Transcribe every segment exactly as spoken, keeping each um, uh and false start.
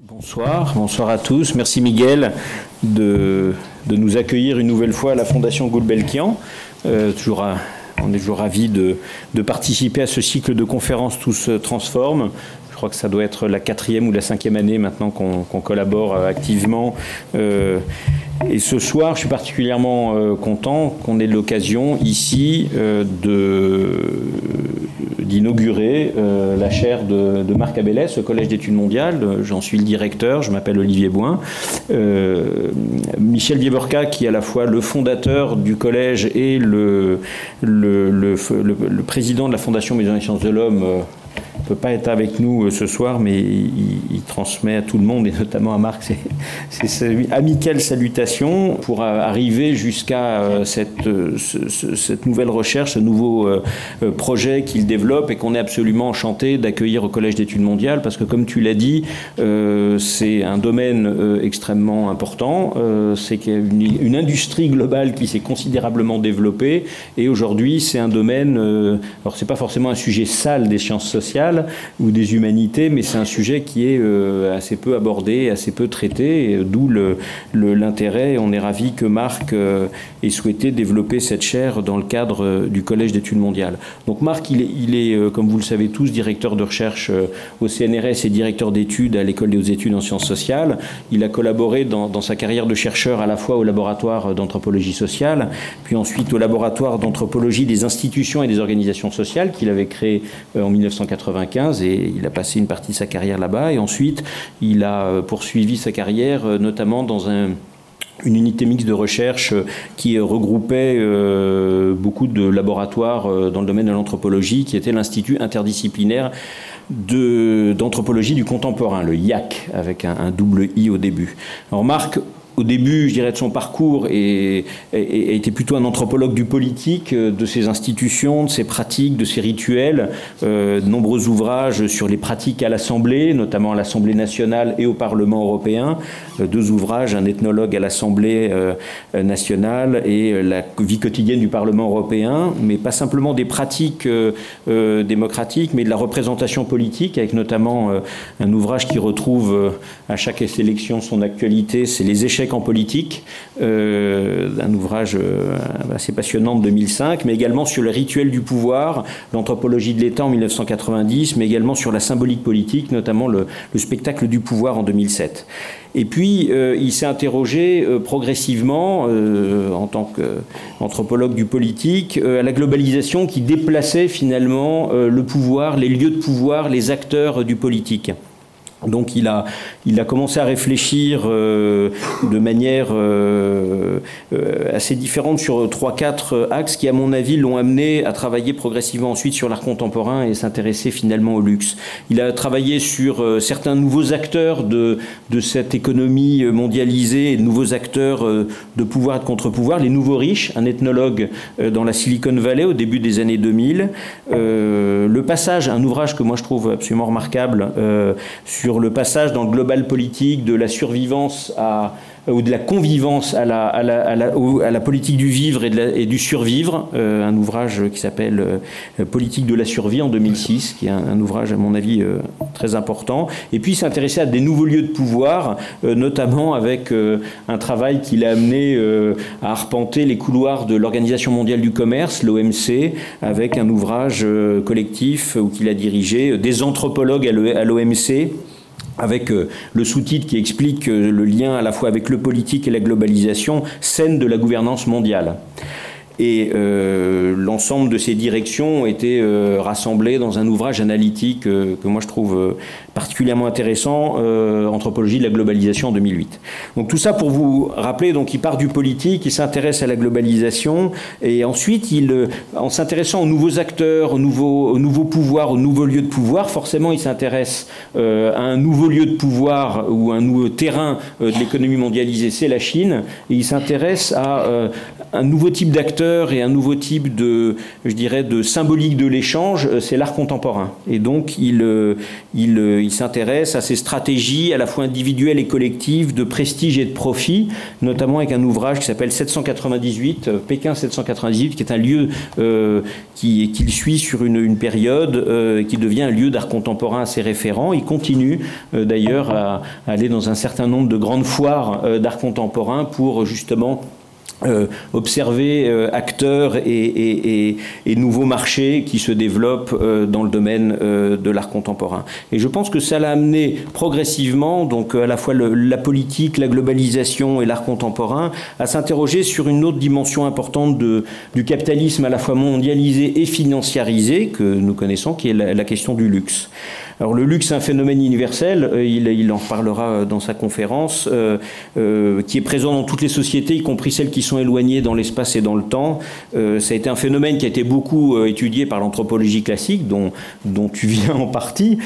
Bonsoir, bonsoir à tous. Merci Miguel de, de nous accueillir une nouvelle fois à la Fondation Gulbenkian. Euh, toujours à, on est toujours ravis de, de participer à ce cycle de conférences Tout se transforme. Je crois que ça doit être la quatrième ou la cinquième année maintenant qu'on qu'on collabore activement. Euh, et ce soir, je suis particulièrement euh, content qu'on ait l'occasion ici euh, de d'inaugurer euh, la chaire de, de Marc Abélès au Collège d'études mondiales. J'en suis le directeur, je m'appelle Olivier Bouin. Euh, Michel Bieberka, qui est à la fois le fondateur du collège et le, le, le, le, le président de la Fondation Maison des Sciences de l'Homme, euh, ne peut pas être avec nous ce soir, mais il, il transmet à tout le monde, et notamment à Marc, ses, ses amicales salutations pour arriver jusqu'à cette, ce, cette nouvelle recherche, ce nouveau projet qu'il développe et qu'on est absolument enchanté d'accueillir au Collège d'études mondiales, parce que comme tu l'as dit, euh, c'est un domaine euh, extrêmement important, euh, c'est qu'il y a une, une industrie globale qui s'est considérablement développée, et aujourd'hui c'est un domaine, euh, alors c'est pas forcément un sujet sale des sciences sociales, ou des humanités, mais c'est un sujet qui est euh, assez peu abordé, assez peu traité, d'où le, le, l'intérêt. On est ravis que Marc euh, ait souhaité développer cette chaire dans le cadre euh, du Collège d'études mondiales. Donc Marc, il est, il est euh, comme vous le savez tous, directeur de recherche euh, au C N R S et directeur d'études à l'École des hautes études en sciences sociales. Il a collaboré dans, dans sa carrière de chercheur à la fois au laboratoire d'anthropologie sociale, puis ensuite au laboratoire d'anthropologie des institutions et des organisations sociales qu'il avait créé euh, en mille neuf cent quatre-vingt-quinze, et il a passé une partie de sa carrière là-bas, et ensuite il a poursuivi sa carrière notamment dans un, une unité mixte de recherche qui regroupait euh, beaucoup de laboratoires dans le domaine de l'anthropologie, qui était l'Institut interdisciplinaire de, d'anthropologie du contemporain, le I A C, avec un, un double I au début. Alors Marc, au début, je dirais, de son parcours, et, et, et était plutôt un anthropologue du politique, de ses institutions, de ses pratiques, de ses rituels. Euh, de nombreux ouvrages sur les pratiques à l'Assemblée, notamment à l'Assemblée nationale et au Parlement européen. Euh, deux ouvrages, un ethnologue à l'Assemblée euh, nationale et la vie quotidienne du Parlement européen, mais pas simplement des pratiques euh, euh, démocratiques, mais de la représentation politique, avec notamment euh, un ouvrage qui retrouve euh, à chaque élection son actualité, c'est Les échecs en politique, euh, un ouvrage euh, assez passionnant de deux mille cinq, mais également sur le rituel du pouvoir, l'anthropologie de l'État en mille neuf cent quatre-vingt-dix, mais également sur la symbolique politique, notamment le, le spectacle du pouvoir en deux mille sept. Et puis, euh, il s'est interrogé euh, progressivement, euh, en tant qu'anthropologue du politique, euh, à la globalisation qui déplaçait finalement euh, le pouvoir, les lieux de pouvoir, les acteurs euh, du politique. Donc il a, il a commencé à réfléchir euh, de manière euh, euh, assez différente sur trois quatre axes qui, à mon avis, l'ont amené à travailler progressivement ensuite sur l'art contemporain et s'intéresser finalement au luxe. Il a travaillé sur euh, certains nouveaux acteurs de, de cette économie mondialisée, et de nouveaux acteurs euh, de pouvoir et de contre-pouvoir, les nouveaux riches, un ethnologue euh, dans la Silicon Valley au début des années deux mille. Euh, le passage, un ouvrage que moi je trouve absolument remarquable, euh, sur sur le passage dans le global politique de la survivance à, ou de la convivance à la, à la, à la, à la politique du vivre et, de la, et du survivre, euh, un ouvrage qui s'appelle euh, Politique de la survie en deux mille six, qui est un, un ouvrage à mon avis euh, très important. Et puis s'intéresser à des nouveaux lieux de pouvoir, euh, notamment avec euh, un travail qu'il a amené euh, à arpenter les couloirs de l'Organisation mondiale du commerce, l'O M C, avec un ouvrage euh, collectif où qu'il a dirigé des anthropologues à l'O M C, avec le sous-titre qui explique le lien à la fois avec le politique et la globalisation, scène de la gouvernance mondiale. Et euh, l'ensemble de ces directions ont été euh, rassemblées dans un ouvrage analytique euh, que moi je trouve euh, particulièrement intéressant, euh, Anthropologie de la globalisation en deux mille huit. Donc tout ça pour vous rappeler, donc il part du politique, il s'intéresse à la globalisation, et ensuite, il, euh, en s'intéressant aux nouveaux acteurs, aux nouveaux, aux nouveaux pouvoirs, aux nouveaux lieux de pouvoir, forcément il s'intéresse euh, à un nouveau lieu de pouvoir ou un nouveau terrain euh, de l'économie mondialisée, c'est la Chine, et il s'intéresse à, euh, un nouveau type d'acteur et un nouveau type de, je dirais, de symbolique de l'échange, c'est l'art contemporain. Et donc, il, il, il s'intéresse à ces stratégies à la fois individuelles et collectives de prestige et de profit, notamment avec un ouvrage qui s'appelle sept cent quatre-vingt-dix-huit, Pékin sept cent quatre-vingt-dix-huit, qui est un lieu euh, qui, qu'il suit sur une, une période, euh, qui devient un lieu d'art contemporain assez référent. Il continue euh, d'ailleurs à, à aller dans un certain nombre de grandes foires euh, d'art contemporain pour justement Euh, observer euh, acteurs et, et, et, et nouveaux marchés qui se développent euh, dans le domaine euh, de l'art contemporain. Et je pense que ça l'a amené progressivement, donc à la fois le, la politique, la globalisation et l'art contemporain, à s'interroger sur une autre dimension importante de, du capitalisme à la fois mondialisé et financiarisé que nous connaissons, qui est la, la question du luxe. Alors le luxe est un phénomène universel, il, il en reparlera dans sa conférence, euh, euh, qui est présent dans toutes les sociétés, y compris celles qui sont éloignées dans l'espace et dans le temps. Euh, ça a été un phénomène qui a été beaucoup euh, étudié par l'anthropologie classique, dont, dont tu viens en partie,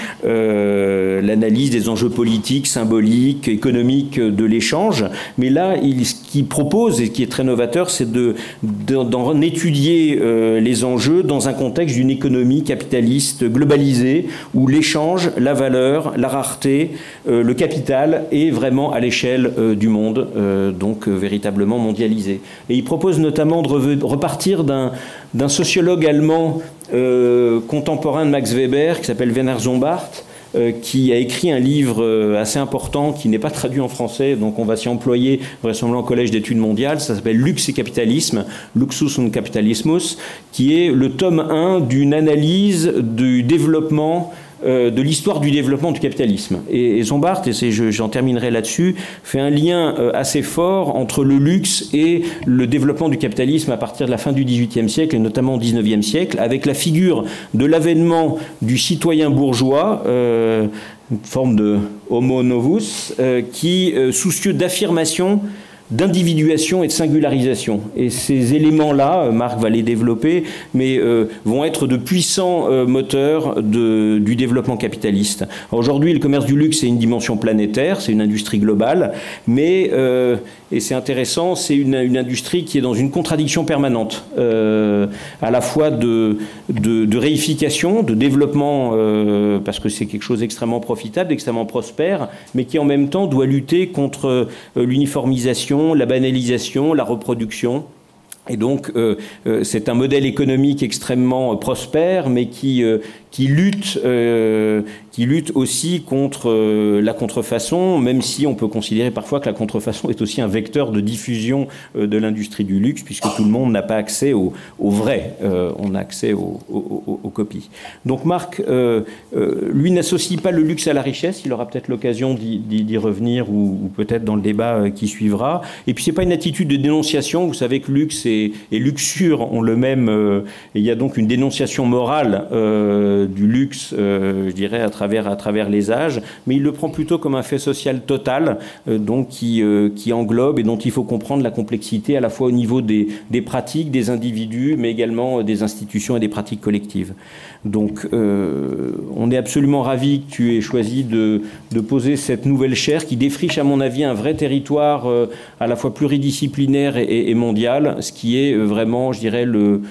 euh, l'analyse des enjeux politiques, symboliques, économiques de l'échange. Mais là, il, ce qu'il propose, et ce qui est très novateur, c'est de, de, d'en étudier euh, les enjeux dans un contexte d'une économie capitaliste globalisée, où l'échange, la valeur, la rareté, euh, le capital est vraiment à l'échelle euh, du monde, euh, donc euh, véritablement mondialisé. Et il propose notamment de re- repartir d'un, d'un sociologue allemand euh, contemporain de Max Weber qui s'appelle Werner Zombart, euh, qui a écrit un livre euh, assez important qui n'est pas traduit en français, donc on va s'y employer vraisemblablement au Collège d'études mondiales. Ça s'appelle Luxe et capitalisme, Luxus und Kapitalismus, qui est le tome un d'une analyse du développement de l'histoire du développement du capitalisme. Et, et Zombart, et c'est, je, j'en terminerai là-dessus, fait un lien assez fort entre le luxe et le développement du capitalisme à partir de la fin du dix-huitième siècle, et notamment au dix-neuvième siècle, avec la figure de l'avènement du citoyen bourgeois, euh, une forme de homo novus, euh, qui, euh, soucieux d'affirmation, d'individuation et de singularisation. Et ces éléments-là, Marc va les développer, mais euh, vont être de puissants euh, moteurs de, du développement capitaliste. Alors aujourd'hui, le commerce du luxe, c'est une dimension planétaire, c'est une industrie globale, mais, euh, et c'est intéressant, c'est une, une industrie qui est dans une contradiction permanente, euh, à la fois de, de, de réification, de développement, euh, parce que c'est quelque chose d'extrêmement profitable, d'extrêmement prospère, mais qui en même temps doit lutter contre euh, l'uniformisation, la banalisation, la reproduction. Et donc, euh, euh, c'est un modèle économique extrêmement euh, prospère, mais qui, euh, qui, lutte, euh, qui lutte aussi contre euh, la contrefaçon, même si on peut considérer parfois que la contrefaçon est aussi un vecteur de diffusion euh, de l'industrie du luxe, puisque tout le monde n'a pas accès au, au vrai, euh, on a accès aux, aux, aux copies. Donc Marc, euh, euh, lui, n'associe pas le luxe à la richesse, il aura peut-être l'occasion d'y, d'y revenir, ou, ou peut-être dans le débat qui suivra. Et puis, c'est pas une attitude de dénonciation, vous savez que luxe et et luxure ont le même, euh, et il y a donc une dénonciation morale euh, du luxe, euh, je dirais, à travers, à travers les âges, mais il le prend plutôt comme un fait social total, euh, donc qui, euh, qui englobe et dont il faut comprendre la complexité à la fois au niveau des, des pratiques, des individus, mais également des institutions et des pratiques collectives. Donc euh, on est absolument ravis que tu aies choisi de, de poser cette nouvelle chaire qui défriche à mon avis un vrai territoire euh, à la fois pluridisciplinaire et, et, et mondial, ce qui est vraiment, je dirais, le,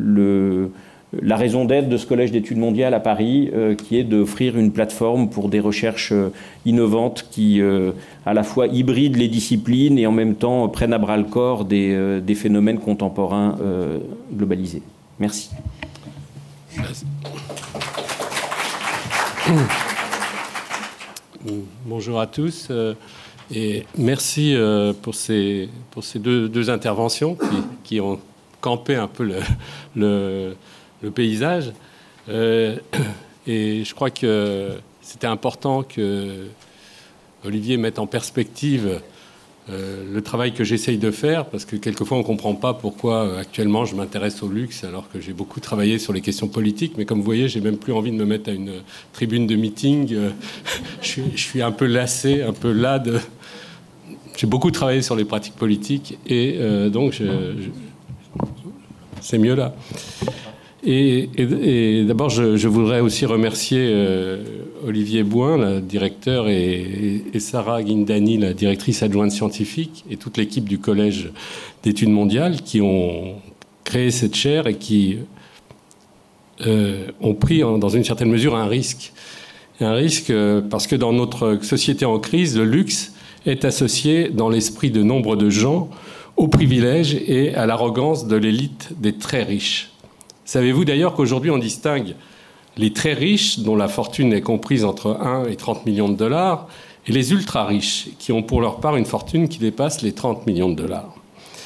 le, la raison d'être de ce Collège d'études mondiales à Paris, euh, qui est d'offrir une plateforme pour des recherches euh, innovantes qui euh, à la fois hybrident les disciplines et en même temps prennent à bras le corps des, euh, des phénomènes contemporains euh, globalisés. Merci. Merci. Bonjour à tous euh, et merci euh, pour ces, pour ces deux, deux interventions qui, qui ont campé un peu le, le, le paysage. Euh, et je crois que c'était important que Olivier mette en perspective Euh, le travail que j'essaye de faire, parce que quelquefois on ne comprend pas pourquoi euh, actuellement je m'intéresse au luxe alors que j'ai beaucoup travaillé sur les questions politiques, mais comme vous voyez, j'ai même plus envie de me mettre à une tribune de meeting. Euh, je, suis, je suis un peu lassé, un peu las de... J'ai beaucoup travaillé sur les pratiques politiques et euh, donc je, je... c'est mieux là. Et, et, et d'abord, je, je voudrais aussi remercier euh, Olivier Bouin, le directeur, et, et Sarah Guindani, la directrice adjointe scientifique, et toute l'équipe du Collège d'études mondiales qui ont créé cette chaire et qui euh, ont pris, en, dans une certaine mesure, un risque. Un risque euh, parce que dans notre société en crise, le luxe est associé dans l'esprit de nombre de gens au privilège et à l'arrogance de l'élite des très riches. Savez-vous d'ailleurs qu'aujourd'hui on distingue les très riches, dont la fortune est comprise entre un et trente millions de dollars, et les ultra riches, qui ont pour leur part une fortune qui dépasse les trente millions de dollars.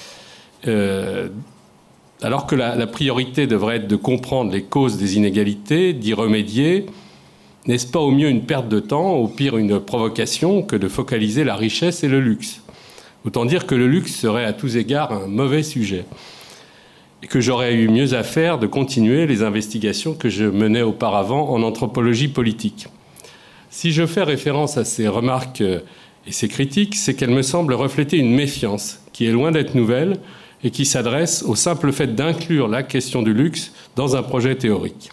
Euh, alors que la, la priorité devrait être de comprendre les causes des inégalités, d'y remédier, n'est-ce pas au mieux une perte de temps, au pire une provocation, que de focaliser la richesse et le luxe? Autant dire que le luxe serait à tous égards un mauvais sujet. Et que j'aurais eu mieux à faire de continuer les investigations que je menais auparavant en anthropologie politique. Si je fais référence à ces remarques et ces critiques, c'est qu'elles me semblent refléter une méfiance qui est loin d'être nouvelle et qui s'adresse au simple fait d'inclure la question du luxe dans un projet théorique.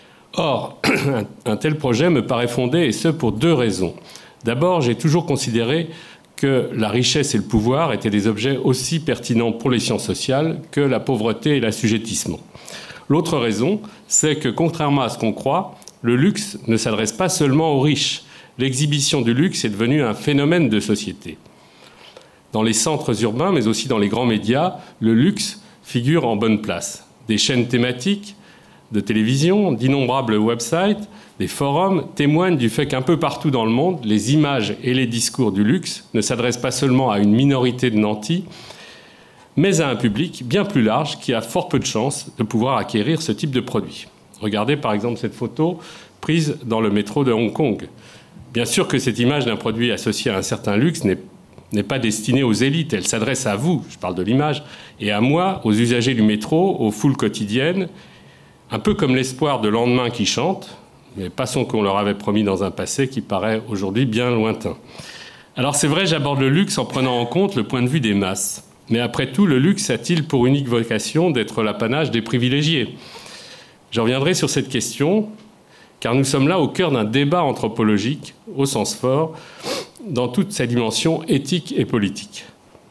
Or, un tel projet me paraît fondé, et ce pour deux raisons. D'abord, j'ai toujours considéré que la richesse et le pouvoir étaient des objets aussi pertinents pour les sciences sociales que la pauvreté et l'assujettissement. L'autre raison, c'est que, contrairement à ce qu'on croit, le luxe ne s'adresse pas seulement aux riches. L'exhibition du luxe est devenue un phénomène de société. Dans les centres urbains, mais aussi dans les grands médias, le luxe figure en bonne place. Des chaînes thématiques de télévision, d'innombrables websites, des forums témoignent du fait qu'un peu partout dans le monde, les images et les discours du luxe ne s'adressent pas seulement à une minorité de nantis, mais à un public bien plus large qui a fort peu de chances de pouvoir acquérir ce type de produit. Regardez par exemple cette photo prise dans le métro de Hong Kong. Bien sûr que cette image d'un produit associé à un certain luxe n'est, n'est pas destinée aux élites, elle s'adresse à vous, je parle de l'image, et à moi, aux usagers du métro, aux foules quotidiennes, un peu comme l'espoir de lendemain qui chante, mais pas son qu'on leur avait promis dans un passé qui paraît aujourd'hui bien lointain. Alors c'est vrai, j'aborde le luxe en prenant en compte le point de vue des masses. Mais après tout, le luxe a-t-il pour unique vocation d'être l'apanage des privilégiés? Je reviendrai sur cette question, car nous sommes là au cœur d'un débat anthropologique, au sens fort, dans toute sa dimension éthique et politique.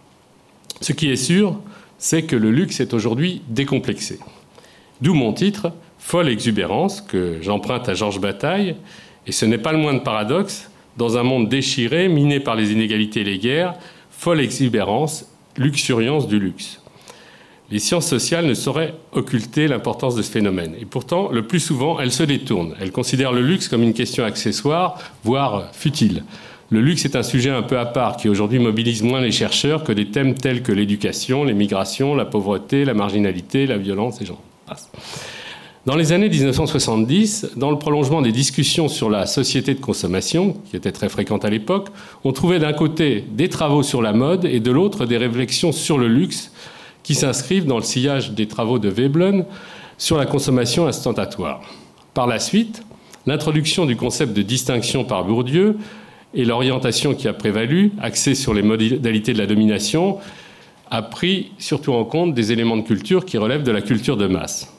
Ce qui est sûr, c'est que le luxe est aujourd'hui décomplexé. D'où mon titre, Folle exubérance, que j'emprunte à Georges Bataille, et ce n'est pas le moindre paradoxe, dans un monde déchiré, miné par les inégalités et les guerres, folle exubérance, luxuriance du luxe. Les sciences sociales ne sauraient occulter l'importance de ce phénomène. Et pourtant, le plus souvent, elles se détournent. Elles considèrent le luxe comme une question accessoire, voire futile. Le luxe est un sujet un peu à part qui aujourd'hui mobilise moins les chercheurs que des thèmes tels que l'éducation, les migrations, la pauvreté, la marginalité, la violence, et j'en passe. Dans les années dix-neuf cent soixante-dix, dans le prolongement des discussions sur la société de consommation, qui étaient très fréquentes à l'époque, on trouvait d'un côté des travaux sur la mode et de l'autre des réflexions sur le luxe qui s'inscrivent dans le sillage des travaux de Veblen sur la consommation instantatoire. Par la suite, l'introduction du concept de distinction par Bourdieu et l'orientation qui a prévalu, axée sur les modalités de la domination, a pris surtout en compte des éléments de culture qui relèvent de la culture de masse.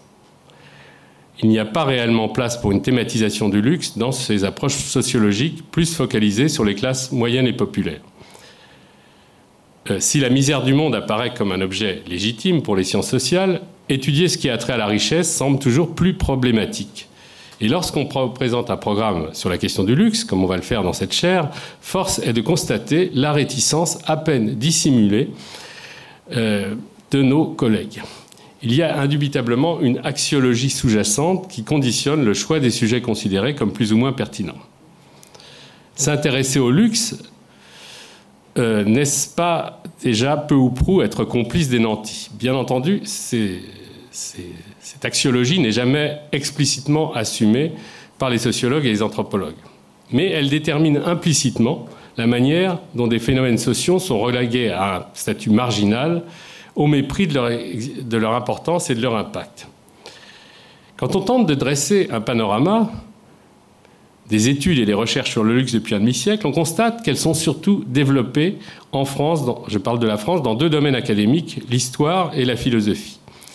Il n'y a pas réellement place pour une thématisation du luxe dans ces approches sociologiques plus focalisées sur les classes moyennes et populaires. Euh, si la misère du monde apparaît comme un objet légitime pour les sciences sociales, étudier ce qui a trait à la richesse semble toujours plus problématique. Et lorsqu'on présente un programme sur la question du luxe, comme on va le faire dans cette chaire, force est de constater la réticence à peine dissimulée euh, de nos collègues. Il y a indubitablement une axiologie sous-jacente qui conditionne le choix des sujets considérés comme plus ou moins pertinents. S'intéresser au luxe, euh, n'est-ce pas déjà peu ou prou être complice des nantis? Bien entendu, c'est, c'est, cette axiologie n'est jamais explicitement assumée par les sociologues et les anthropologues. Mais elle détermine implicitement la manière dont des phénomènes sociaux sont relégués à un statut marginal au mépris de leur, de leur importance et de leur impact. Quand on tente de dresser un panorama des études et des recherches sur le luxe depuis un demi-siècle, on constate qu'elles sont surtout développées en France, dans, je parle de la France, dans deux domaines académiques, l'histoire et la philosophie.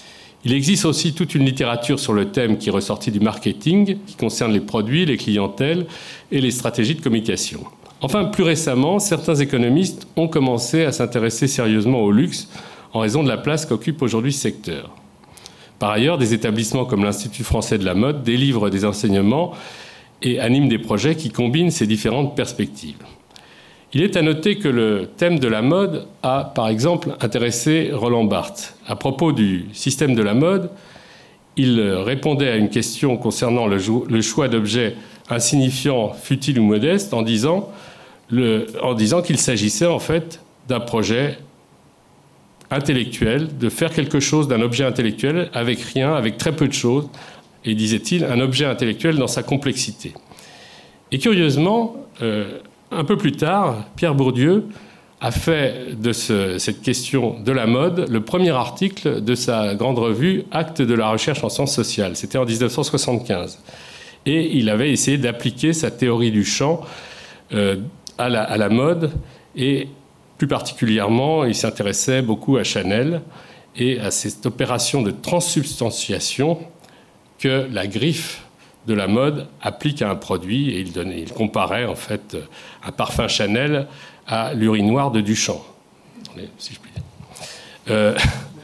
Il existe aussi toute une littérature sur le thème qui est ressortie du marketing, qui concerne les produits, les clientèles et les stratégies de communication. Enfin, plus récemment, certains économistes ont commencé à s'intéresser sérieusement au luxe en raison de la place qu'occupe aujourd'hui ce secteur. Par ailleurs, des établissements comme l'Institut français de la mode délivrent des enseignements et animent des projets qui combinent ces différentes perspectives. Il est à noter que le thème de la mode a, par exemple, intéressé Roland Barthes. À propos du système de la mode, il répondait à une question concernant le, le choix d'objets insignifiants, futiles ou modestes, en disant, le, en disant qu'il s'agissait en fait d'un projet intellectuel, de faire quelque chose d'un objet intellectuel avec rien, avec très peu de choses, et disait-il, un objet intellectuel dans sa complexité. Et curieusement, euh, un peu plus tard, Pierre Bourdieu a fait de ce, cette question de la mode le premier article de sa grande revue Actes de la recherche en sciences sociales. C'était en dix-neuf cent soixante-quinze. Et il avait essayé d'appliquer sa théorie du champ euh, à, la, à la mode. Et plus particulièrement, il s'intéressait beaucoup à Chanel et à cette opération de transsubstantiation que la griffe de la mode applique à un produit, et il, donnait, il comparait en fait un parfum Chanel à l'urinoir de Duchamp, si je puis dire. Euh,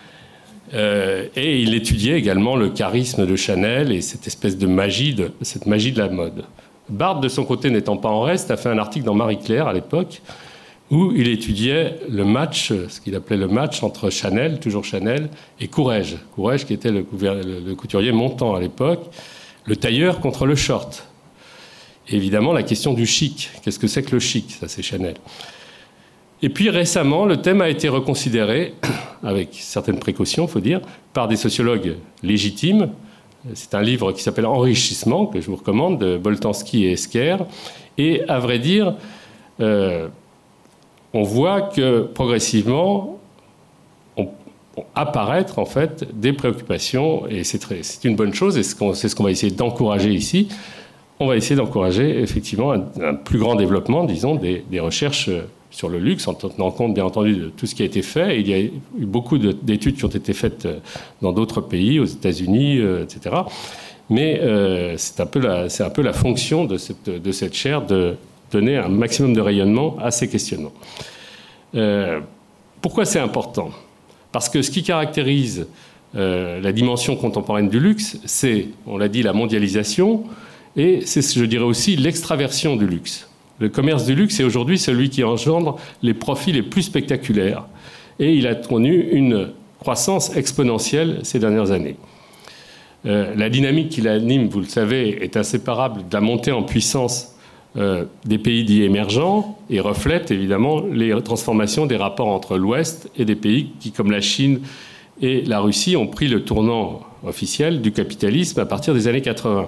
euh, et il étudiait également le charisme de Chanel et cette espèce de magie de, cette magie de la mode. Barthes, de son côté, n'étant pas en reste, a fait un article dans Marie-Claire à l'époque où il étudiait le match, ce qu'il appelait le match entre Chanel, toujours Chanel, et Courrèges. Courrèges qui était le, le couturier montant à l'époque, le tailleur contre le short. Et évidemment, la question du chic. Qu'est-ce que c'est que le chic? Ça, c'est Chanel. Et puis, récemment, le thème a été reconsidéré, avec certaines précautions, il faut dire, par des sociologues légitimes. C'est un livre qui s'appelle « Enrichissement », que je vous recommande, de Boltanski et Esquer. Et, à vrai dire, euh, on voit que, progressivement, apparaître en fait des préoccupations, et c'est, très, c'est une bonne chose, et c'est ce, qu'on, c'est ce qu'on va essayer d'encourager ici. On va essayer d'encourager effectivement un, un plus grand développement, disons, des, des recherches sur le luxe, en tenant compte bien entendu de tout ce qui a été fait. Et il y a eu beaucoup de, d'études qui ont été faites dans d'autres pays, aux États-Unis, euh, et cetera. Mais euh, c'est, un peu la, c'est un peu la fonction de cette, de cette chaire de donner un maximum de rayonnement à ces questionnements. Euh, pourquoi c'est important ? Parce que ce qui caractérise euh, la dimension contemporaine du luxe, c'est, on l'a dit, la mondialisation, et c'est, je dirais aussi, l'extraversion du luxe. Le commerce du luxe est aujourd'hui celui qui engendre les profits les plus spectaculaires, et il a connu une croissance exponentielle ces dernières années. Euh, la dynamique qui l'anime, vous le savez, est inséparable de la montée en puissance Euh, des pays dits émergents et reflète évidemment les transformations des rapports entre l'Ouest et des pays qui, comme la Chine et la Russie, ont pris le tournant officiel du capitalisme à partir des années quatre-vingts.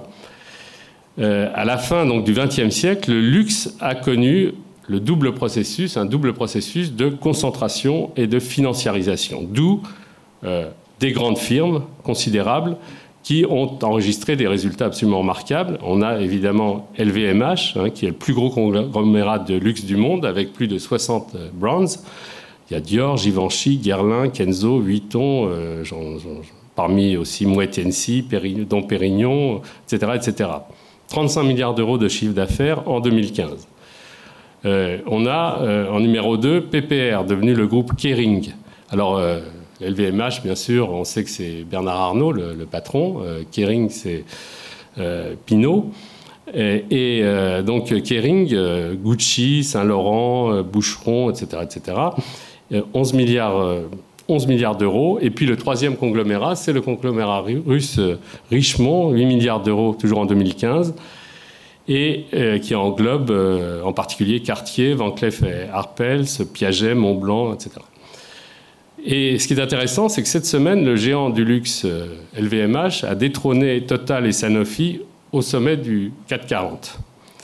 Euh, à la fin donc, du vingtième siècle, le luxe a connu le double processus, un double processus de concentration et de financiarisation, d'où euh, des grandes firmes considérables qui ont enregistré des résultats absolument remarquables. On a évidemment L V M H, hein, qui est le plus gros conglomérat de luxe du monde, avec plus de soixante brands. Il y a Dior, Givenchy, Guerlain, Kenzo, Vuitton, euh, j'en, j'en, parmi aussi Moët Hennessy, Pérignon, Dom Pérignon, et cetera, et cetera. trente-cinq milliards d'euros de chiffre d'affaires en deux mille quinze. Euh, on a euh, en numéro deux P P R, devenu le groupe Kering. Alors, euh, L V M H, bien sûr, on sait que c'est Bernard Arnault, le, le patron. Euh, Kering, c'est euh, Pinault. Et, et euh, donc Kering, euh, Gucci, Saint-Laurent, euh, Boucheron, et cetera, et cetera. Euh, onze milliards, euh, onze milliards d'euros. Et puis le troisième conglomérat, c'est le conglomérat russe euh, Richemont, huit milliards d'euros, toujours en deux mille quinze. Et euh, qui englobe euh, en particulier Cartier, Van Cleef et Arpels, Piaget, Montblanc, et cetera. Et ce qui est intéressant, c'est que cette semaine, le géant du luxe L V M H a détrôné Total et Sanofi au sommet du CAC quarante.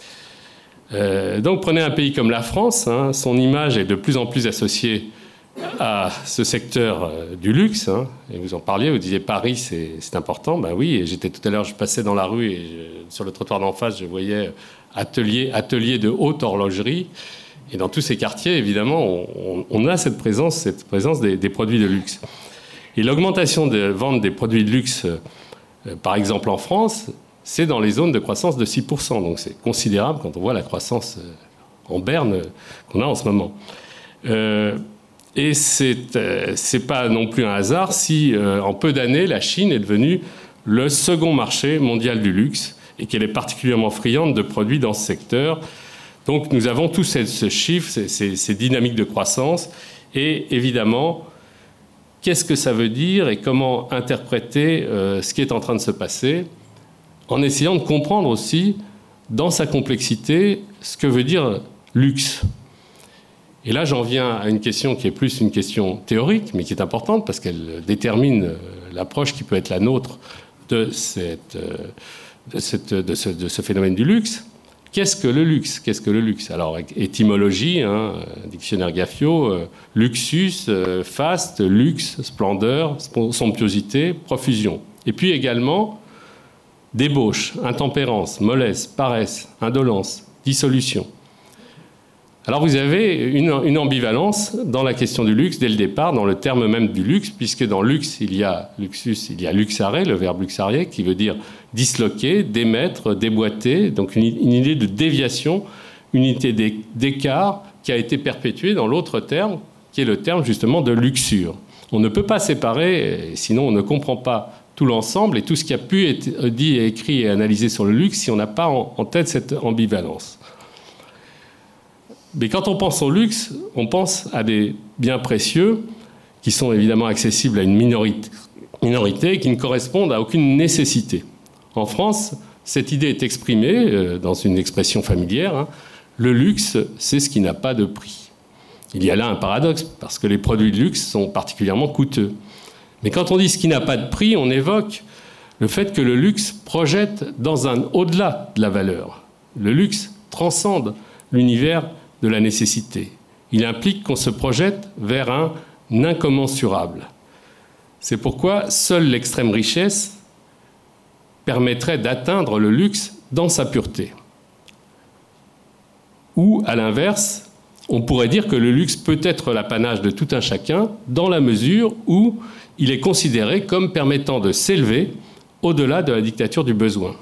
Euh, donc prenez un pays comme la France, hein, son image est de plus en plus associée à ce secteur euh, du luxe. Hein, et vous en parliez, vous disiez Paris, c'est, c'est important. Ben oui, et j'étais tout à l'heure, je passais dans la rue et je, sur le trottoir d'en face, je voyais atelier, atelier de haute horlogerie. Et dans tous ces quartiers, évidemment, on, on a cette présence, cette présence des, des produits de luxe. Et l'augmentation de vente des produits de luxe, euh, par exemple en France, c'est dans les zones de croissance de six pour cent. Donc c'est considérable quand on voit la croissance euh, en berne euh, qu'on a en ce moment. Euh, et c'est, euh, c'est pas non plus un hasard si, euh, en peu d'années, la Chine est devenue le second marché mondial du luxe et qu'elle est particulièrement friande de produits dans ce secteur. Donc nous avons tous ce, ce chiffre, ces, ces, ces dynamiques de croissance. Et évidemment, qu'est-ce que ça veut dire et comment interpréter euh, ce qui est en train de se passer, en essayant de comprendre aussi, dans sa complexité, ce que veut dire luxe. Et là, j'en viens à une question qui est plus une question théorique, mais qui est importante parce qu'elle détermine l'approche qui peut être la nôtre de, cette, de, cette, de, ce, de ce phénomène du luxe. Qu'est-ce que le luxe ? Qu'est-ce que le luxe ? Alors, étymologie, hein, dictionnaire Gaffio, euh, luxus, euh, faste, luxe, splendeur, somptuosité, profusion. Et puis également, débauche, intempérance, mollesse, paresse, indolence, dissolution. Alors vous avez une, une ambivalence dans la question du luxe dès le départ, dans le terme même du luxe, puisque dans luxe, il y a luxus, il y a luxare, le verbe luxarier, qui veut dire disloquer, démettre, déboîter, donc une, une idée de déviation, une idée d'écart qui a été perpétuée dans l'autre terme, qui est le terme justement de luxure. On ne peut pas séparer, sinon on ne comprend pas tout l'ensemble et tout ce qui a pu être dit, écrit et analysé sur le luxe si on n'a pas en, en tête cette ambivalence. Mais quand on pense au luxe, on pense à des biens précieux qui sont évidemment accessibles à une minorité, minorité et qui ne correspondent à aucune nécessité. En France, cette idée est exprimée euh, dans une expression familière. Hein, le luxe, c'est ce qui n'a pas de prix. Il y a là un paradoxe, parce que les produits de luxe sont particulièrement coûteux. Mais quand on dit ce qui n'a pas de prix, on évoque le fait que le luxe projette dans un au-delà de la valeur. Le luxe transcende l'univers de la nécessité. Il implique qu'on se projette vers un incommensurable. C'est pourquoi seule l'extrême richesse permettrait d'atteindre le luxe dans sa pureté. Ou, à l'inverse, on pourrait dire que le luxe peut être l'apanage de tout un chacun dans la mesure où il est considéré comme permettant de s'élever au-delà de la dictature du besoin.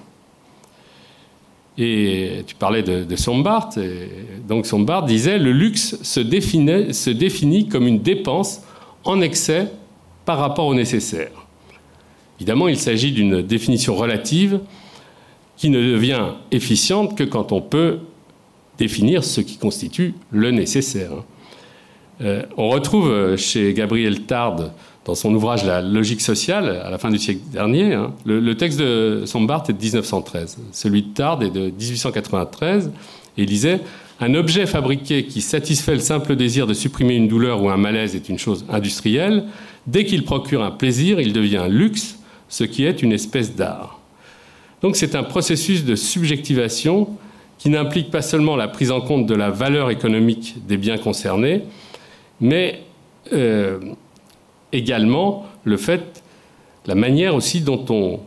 Et tu parlais de, de Sombart. Et donc Sombart disait « Le luxe se définit, se définit comme une dépense en excès par rapport au nécessaire ». Évidemment, il s'agit d'une définition relative qui ne devient efficiente que quand on peut définir ce qui constitue le nécessaire. Euh, on retrouve chez Gabriel Tarde, dans son ouvrage « La logique sociale », à la fin du siècle dernier, hein, le, le texte de Sombart est de dix-neuf cent treize. Celui de Tarde est de dix-huit cent quatre-vingt-treize. Et il disait « Un objet fabriqué qui satisfait le simple désir de supprimer une douleur ou un malaise est une chose industrielle. Dès qu'il procure un plaisir, il devient un luxe, ce qui est une espèce d'art. » Donc c'est un processus de subjectivation qui n'implique pas seulement la prise en compte de la valeur économique des biens concernés, mais euh, également le fait, la manière aussi dont on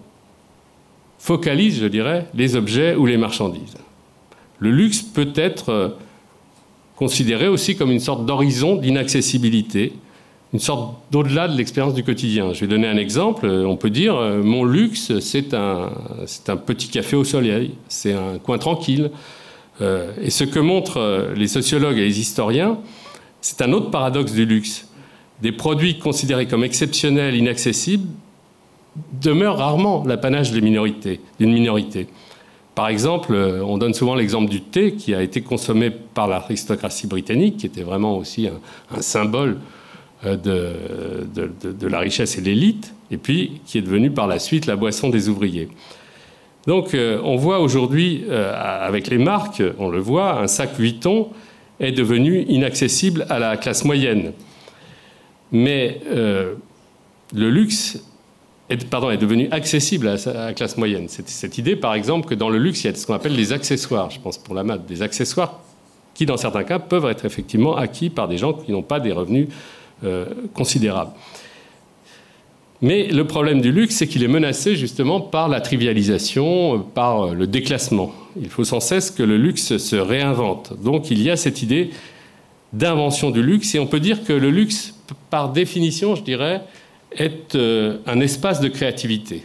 focalise, je dirais, les objets ou les marchandises. Le luxe peut être considéré aussi comme une sorte d'horizon d'inaccessibilité, une sorte d'au-delà de l'expérience du quotidien. Je vais donner un exemple. On peut dire, mon luxe, c'est un, c'est un petit café au soleil, c'est un coin tranquille. Euh, et ce que montrent les sociologues et les historiens, c'est un autre paradoxe du luxe. Des produits considérés comme exceptionnels, inaccessibles, demeurent rarement l'apanage des minorités, d'une minorité. Par exemple, on donne souvent l'exemple du thé qui a été consommé par l'aristocratie britannique, qui était vraiment aussi un, un symbole de, de, de, de la richesse et de l'élite, et puis qui est devenu par la suite la boisson des ouvriers. Donc on voit aujourd'hui, avec les marques, on le voit, un sac Vuitton est devenu inaccessible à la classe moyenne. Mais euh, le luxe est, pardon, est devenu accessible à la classe moyenne. C'est cette idée, par exemple, que dans le luxe, il y a ce qu'on appelle les accessoires, je pense pour la mode, des accessoires qui, dans certains cas, peuvent être effectivement acquis par des gens qui n'ont pas des revenus euh, considérables. Mais le problème du luxe, c'est qu'il est menacé justement par la trivialisation, par le déclassement. Il faut sans cesse que le luxe se réinvente. Donc il y a cette idée d'invention du luxe, et on peut dire que le luxe, par définition, je dirais, est euh, un espace de créativité.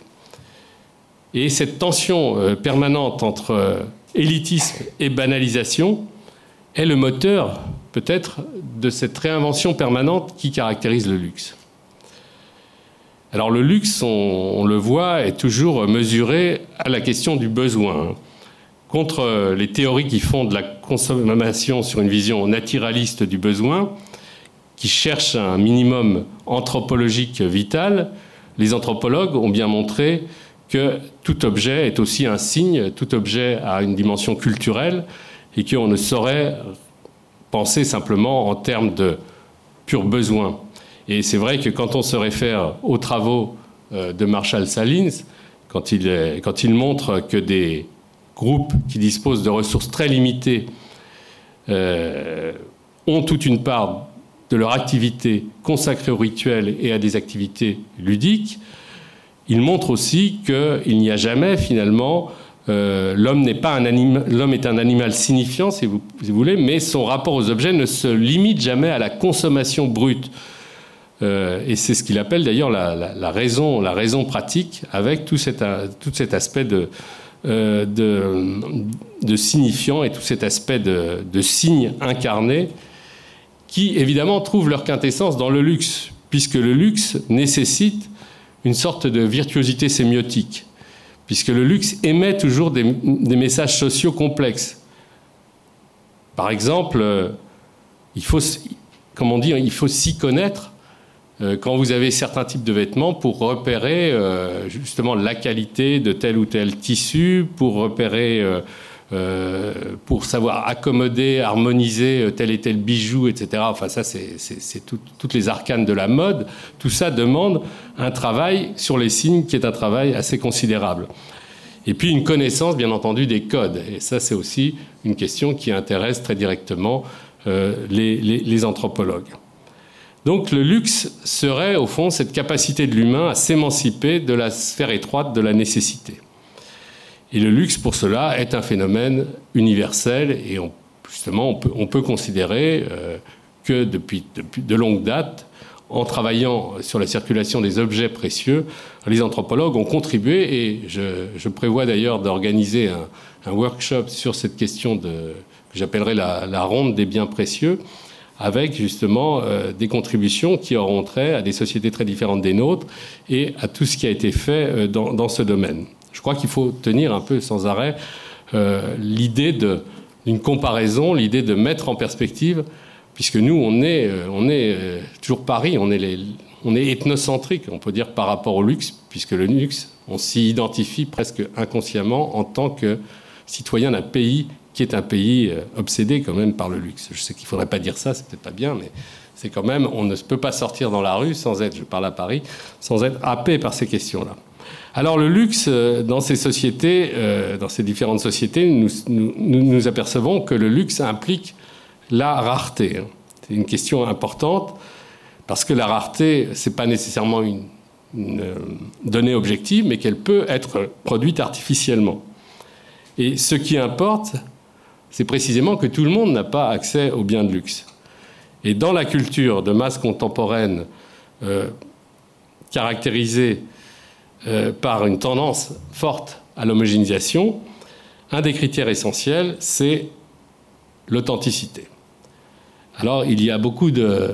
Et cette tension euh, permanente entre euh, élitisme et banalisation est le moteur, peut-être, de cette réinvention permanente qui caractérise le luxe. Alors le luxe, on, on le voit, est toujours mesuré à la question du besoin. Contre les théories qui fondent la consommation sur une vision naturaliste du besoin, qui cherchent un minimum anthropologique vital, les anthropologues ont bien montré que tout objet est aussi un signe, tout objet a une dimension culturelle et qu'on ne saurait penser simplement en termes de pur besoin. Et c'est vrai que quand on se réfère aux travaux de Marshall Sahlins, quand il, est, quand il montre que des groupes qui disposent de ressources très limitées euh, ont toute une part de leur activité consacrée au rituel et à des activités ludiques, il montre aussi qu'il n'y a jamais, finalement, euh, l'homme n'est pas un anima- l'homme est un animal signifiant, si vous, si vous voulez, mais son rapport aux objets ne se limite jamais à la consommation brute. Euh, et c'est ce qu'il appelle d'ailleurs la, la, la, raison, la raison pratique, avec tout cet, tout cet aspect de, euh, de, de signifiant et tout cet aspect de, de signe incarné, qui évidemment trouvent leur quintessence dans le luxe, puisque le luxe nécessite une sorte de virtuosité sémiotique, puisque le luxe émet toujours des, des messages sociaux complexes. Par exemple, euh, il faut, comme on dit, il faut s'y connaître euh, quand vous avez certains types de vêtements pour repérer euh, justement la qualité de tel ou tel tissu, pour repérer, euh, euh, pour savoir accommoder, harmoniser tel et tel bijou, et cetera. Enfin, ça, c'est, c'est, c'est tout, toutes les arcanes de la mode. Tout ça demande un travail sur les signes qui est un travail assez considérable. Et puis une connaissance, bien entendu, des codes. Et ça, c'est aussi une question qui intéresse très directement euh, les, les, les anthropologues. Donc le luxe serait, au fond, cette capacité de l'humain à s'émanciper de la sphère étroite de la nécessité. Et le luxe, pour cela, est un phénomène universel. Et on, justement, on peut, on peut considérer euh, que depuis, depuis de longue date, en travaillant sur la circulation des objets précieux, les anthropologues ont contribué, et je, je prévois d'ailleurs d'organiser un, un workshop sur cette question de, que j'appellerai la, la ronde des biens précieux, avec justement euh, des contributions qui auront trait à des sociétés très différentes des nôtres et à tout ce qui a été fait euh, dans, dans ce domaine. Je crois qu'il faut tenir un peu sans arrêt euh, l'idée de, d'une comparaison, l'idée de mettre en perspective, puisque nous, on est, on est toujours Paris, on est, les, on est ethnocentrique, on peut dire, par rapport au luxe, puisque le luxe, on s'y identifie presque inconsciemment en tant que citoyen d'un pays qui est un pays obsédé quand même par le luxe. Je sais qu'il ne faudrait pas dire ça, c'est peut-être pas bien, mais c'est quand même, on ne peut pas sortir dans la rue sans être, je parle à Paris, sans être happé par ces questions-là. Alors le luxe, dans ces sociétés, dans ces différentes sociétés, nous, nous, nous apercevons que le luxe implique la rareté. C'est une question importante, parce que la rareté, ce n'est pas nécessairement une, une donnée objective, mais qu'elle peut être produite artificiellement. Et ce qui importe, c'est précisément que tout le monde n'a pas accès aux biens de luxe. Et dans la culture de masse contemporaine, euh, caractérisée euh, par une tendance forte à l'homogénéisation, un des critères essentiels, c'est l'authenticité. Alors, il y a beaucoup de,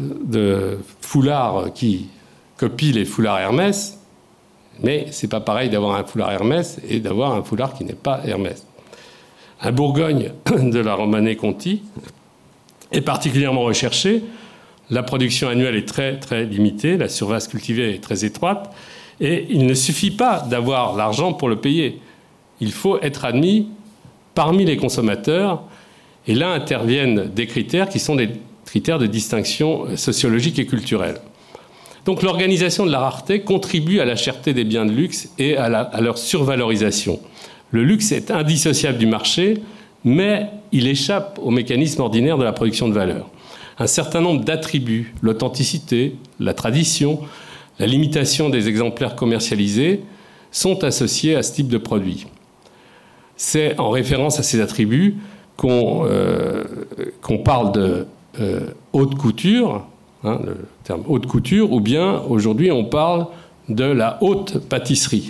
de foulards qui copient les foulards Hermès, mais c'est pas pareil d'avoir un foulard Hermès et d'avoir un foulard qui n'est pas Hermès. Un Bourgogne de la Romanée Conti est particulièrement recherché. La production annuelle est très, très limitée, la surface cultivée est très étroite, et il ne suffit pas d'avoir l'argent pour le payer. Il faut être admis parmi les consommateurs. Et là interviennent des critères qui sont des critères de distinction sociologique et culturelle. Donc l'organisation de la rareté contribue à la cherté des biens de luxe et à, la, à leur survalorisation. Le luxe est indissociable du marché, mais il échappe au mécanisme ordinaire de la production de valeur. Un certain nombre d'attributs, l'authenticité, la tradition, la limitation des exemplaires commercialisés, sont associés à ce type de produit. C'est en référence à ces attributs qu'on, euh, qu'on parle de euh, haute couture, hein, le terme haute couture, ou bien aujourd'hui on parle de la haute pâtisserie.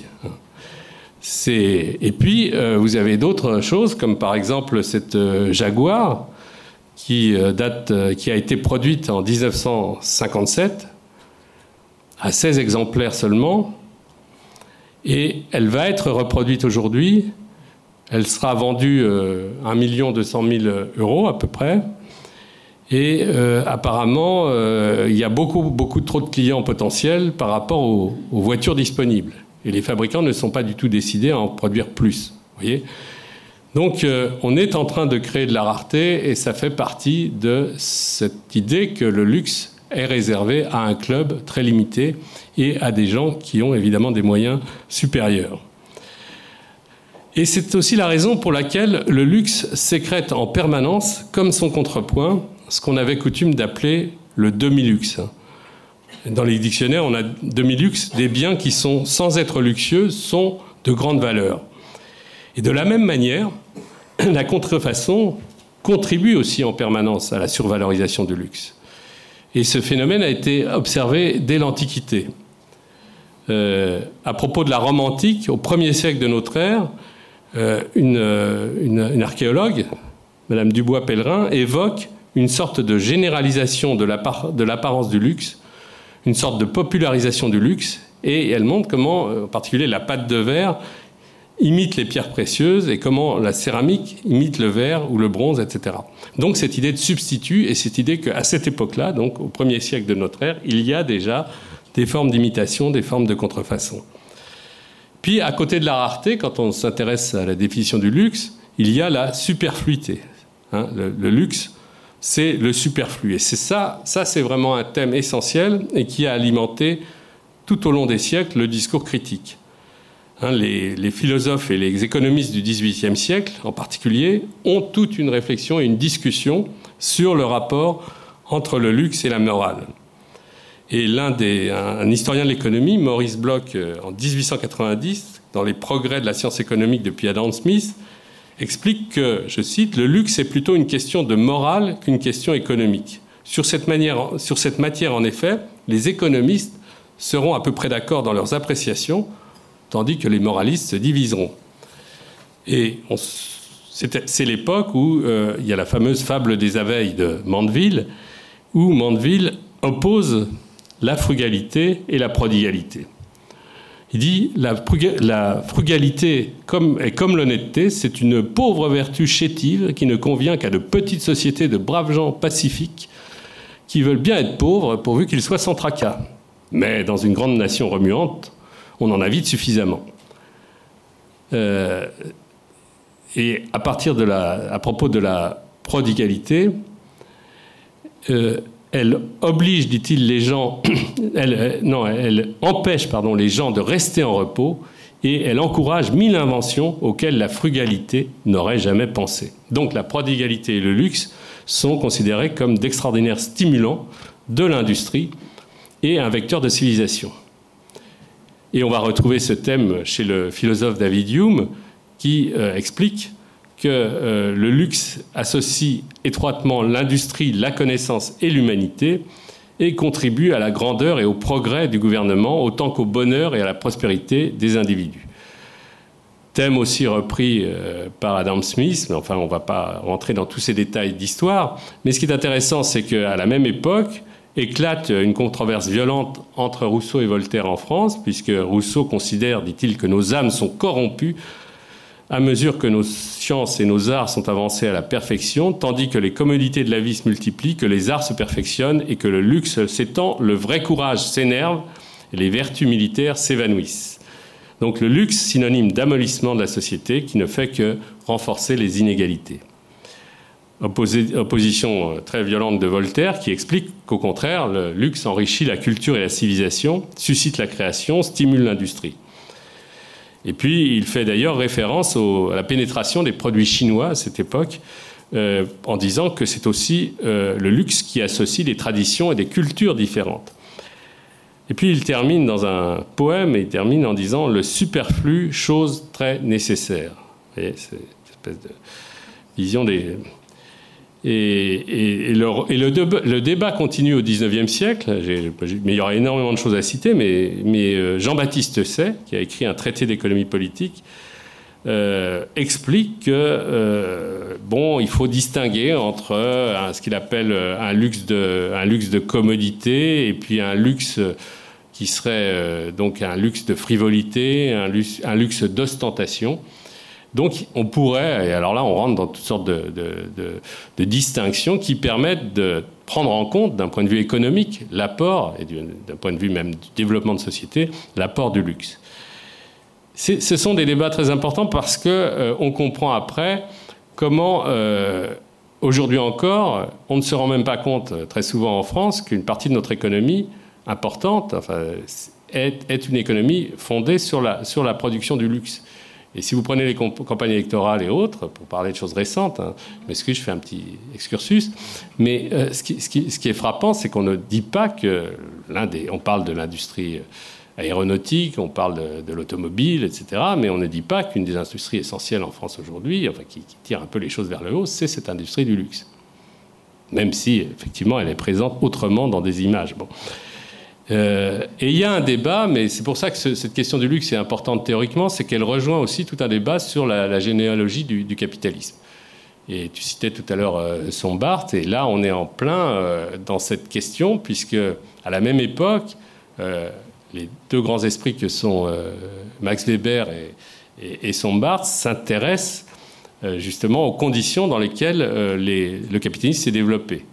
C'est... Et puis euh, vous avez d'autres choses, comme par exemple cette euh, Jaguar, qui, euh, date, euh, qui a été produite en dix-neuf cent cinquante-sept, à seize exemplaires seulement, et elle va être reproduite aujourd'hui. Elle sera vendue euh, un million deux cent mille euros à peu près. Et euh, apparemment, euh, il y a beaucoup, beaucoup trop de clients potentiels par rapport aux, aux voitures disponibles. Et les fabricants ne sont pas du tout décidés à en produire plus. Vous voyez ? Donc, euh, on est en train de créer de la rareté, et ça fait partie de cette idée que le luxe est réservé à un club très limité et à des gens qui ont évidemment des moyens supérieurs. Et c'est aussi la raison pour laquelle le luxe sécrète en permanence, comme son contrepoint, ce qu'on avait coutume d'appeler le demi-luxe. Dans les dictionnaires, on a demi-luxe, des biens qui sont, sans être luxueux, sont de grande valeur. Et de la même manière, la contrefaçon contribue aussi en permanence à la survalorisation du luxe. Et ce phénomène a été observé dès l'Antiquité. Euh, à propos de la Rome antique, au premier siècle de notre ère, euh, une, une, une archéologue, Madame Dubois-Pellerin, évoque une sorte de généralisation de, l'appar- de l'apparence du luxe, une sorte de popularisation du luxe, et elle montre comment, en particulier, la pâte de verre imite les pierres précieuses et comment la céramique imite le verre ou le bronze, et cetera. Donc cette idée de substitut et cette idée qu'à cette époque-là, donc au premier siècle de notre ère, il y a déjà des formes d'imitation, des formes de contrefaçon. Puis à côté de la rareté, quand on s'intéresse à la définition du luxe, il y a la superfluité. Hein, le, le luxe, c'est le superflu. Et c'est ça, ça c'est vraiment un thème essentiel et qui a alimenté tout au long des siècles le discours critique. Hein, les, les philosophes et les économistes du dix-huitième siècle, en particulier, ont toute une réflexion et une discussion sur le rapport entre le luxe et la morale. Et l'un des, un, un historien de l'économie, Maurice Bloch, en dix-huit cent quatre-vingt-dix, dans les progrès de la science économique depuis Adam Smith, explique que, je cite, « le luxe est plutôt une question de morale qu'une question économique. Sur cette, manière, sur cette matière, en effet, les économistes seront à peu près d'accord dans leurs appréciations, tandis que les moralistes se diviseront. » Et on, c'est, c'est l'époque où euh, il y a la fameuse fable des abeilles de Mandeville, où Mandeville oppose la frugalité et la prodigalité. Il dit la, la frugalité comme, et comme l'honnêteté, c'est une pauvre vertu chétive qui ne convient qu'à de petites sociétés de braves gens pacifiques qui veulent bien être pauvres pourvu qu'ils soient sans tracas. Mais dans une grande nation remuante, on en a vite suffisamment. Euh, et à partir de la, à propos de la prodigalité, euh, elle oblige, dit-il, les gens, elle, non, elle empêche, pardon, les gens de rester en repos et elle encourage mille inventions auxquelles la frugalité n'aurait jamais pensé. Donc la prodigalité et le luxe sont considérés comme d'extraordinaires stimulants de l'industrie et un vecteur de civilisation. Et on va retrouver ce thème chez le philosophe David Hume qui euh, explique que euh, le luxe associe étroitement l'industrie, la connaissance et l'humanité et contribue à la grandeur et au progrès du gouvernement autant qu'au bonheur et à la prospérité des individus. Thème aussi repris euh, par Adam Smith, mais enfin on ne va pas rentrer dans tous ces détails d'histoire, mais ce qui est intéressant c'est qu'à la même époque éclate une controverse violente entre Rousseau et Voltaire en France, puisque Rousseau considère, dit-il, que nos âmes sont corrompues à mesure que nos sciences et nos arts sont avancés à la perfection, tandis que les commodités de la vie se multiplient, que les arts se perfectionnent et que le luxe s'étend, le vrai courage s'énerve et les vertus militaires s'évanouissent. Donc le luxe, synonyme d'amollissement de la société qui ne fait que renforcer les inégalités. Opposé, opposition très violente de Voltaire qui explique qu'au contraire, le luxe enrichit la culture et la civilisation, suscite la création, stimule l'industrie. Et puis, il fait d'ailleurs référence au, à la pénétration des produits chinois à cette époque, euh, en disant que c'est aussi euh, le luxe qui associe des traditions et des cultures différentes. Et puis, il termine dans un poème, et il termine en disant « le superflu, chose très nécessaire ». Vous voyez, c'est une espèce de vision des... Et, et, et, le, et le, le débat continue au dix-neuvième siècle. J'ai, mais il y aura énormément de choses à citer, mais, mais Jean-Baptiste Say, qui a écrit un traité d'économie politique, euh, explique que euh, bon, il faut distinguer entre un, ce qu'il appelle un luxe, de, un luxe de commodité et puis un luxe qui serait euh, donc un luxe de frivolité, un luxe, un luxe d'ostentation. Donc on pourrait, et alors là on rentre dans toutes sortes de, de, de, de distinctions qui permettent de prendre en compte d'un point de vue économique l'apport, et d'un point de vue même du développement de société, l'apport du luxe. C'est, ce sont des débats très importants parce qu'on euh, comprend après comment, euh, aujourd'hui encore, on ne se rend même pas compte très souvent en France qu'une partie de notre économie importante enfin, est, est une économie fondée sur la, sur la production du luxe. Et si vous prenez les campagnes électorales et autres, pour parler de choses récentes, hein, je m'excuse, je fais un petit excursus, mais euh, ce, qui, ce, qui, ce qui est frappant, c'est qu'on ne dit pas que l'un des... On parle de l'industrie aéronautique, on parle de, de l'automobile, et cetera, mais on ne dit pas qu'une des industries essentielles en France aujourd'hui, enfin, qui, qui tire un peu les choses vers le haut, c'est cette industrie du luxe. Même si, effectivement, elle est présente autrement dans des images. Bon. Euh, et il y a un débat, mais c'est pour ça que ce, cette question du luxe est importante théoriquement, c'est qu'elle rejoint aussi tout un débat sur la, la généalogie du, du capitalisme. Et tu citais tout à l'heure euh, Sombart, et là on est en plein euh, dans cette question, puisque à la même époque, euh, les deux grands esprits que sont euh, Max Weber et, et, et Sombart s'intéressent euh, justement aux conditions dans lesquelles euh, les, le capitalisme s'est développé.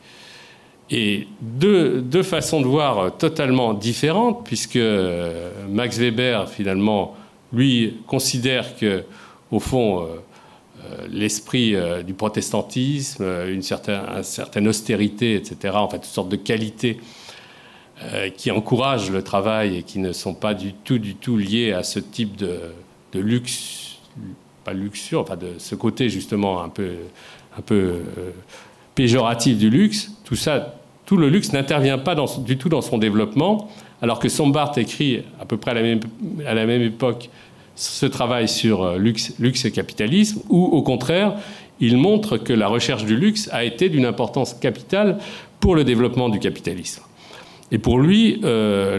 Et deux, deux façons de voir totalement différentes, puisque Max Weber, finalement, lui, considère que, au fond, euh, l'esprit euh, du protestantisme, une certaine, une certaine austérité, et cetera, en fait, toutes sortes de qualités euh, qui encouragent le travail et qui ne sont pas du tout, du tout liées à ce type de, de luxe, pas luxure, enfin, de ce côté, justement, un peu, un peu euh, péjoratif du luxe, tout ça. Tout le luxe n'intervient pas dans, du tout dans son développement, alors que Sombart écrit à peu près à la même, à la même époque ce travail sur luxe, luxe et capitalisme, où au contraire, il montre que la recherche du luxe a été d'une importance capitale pour le développement du capitalisme. Et pour lui, euh,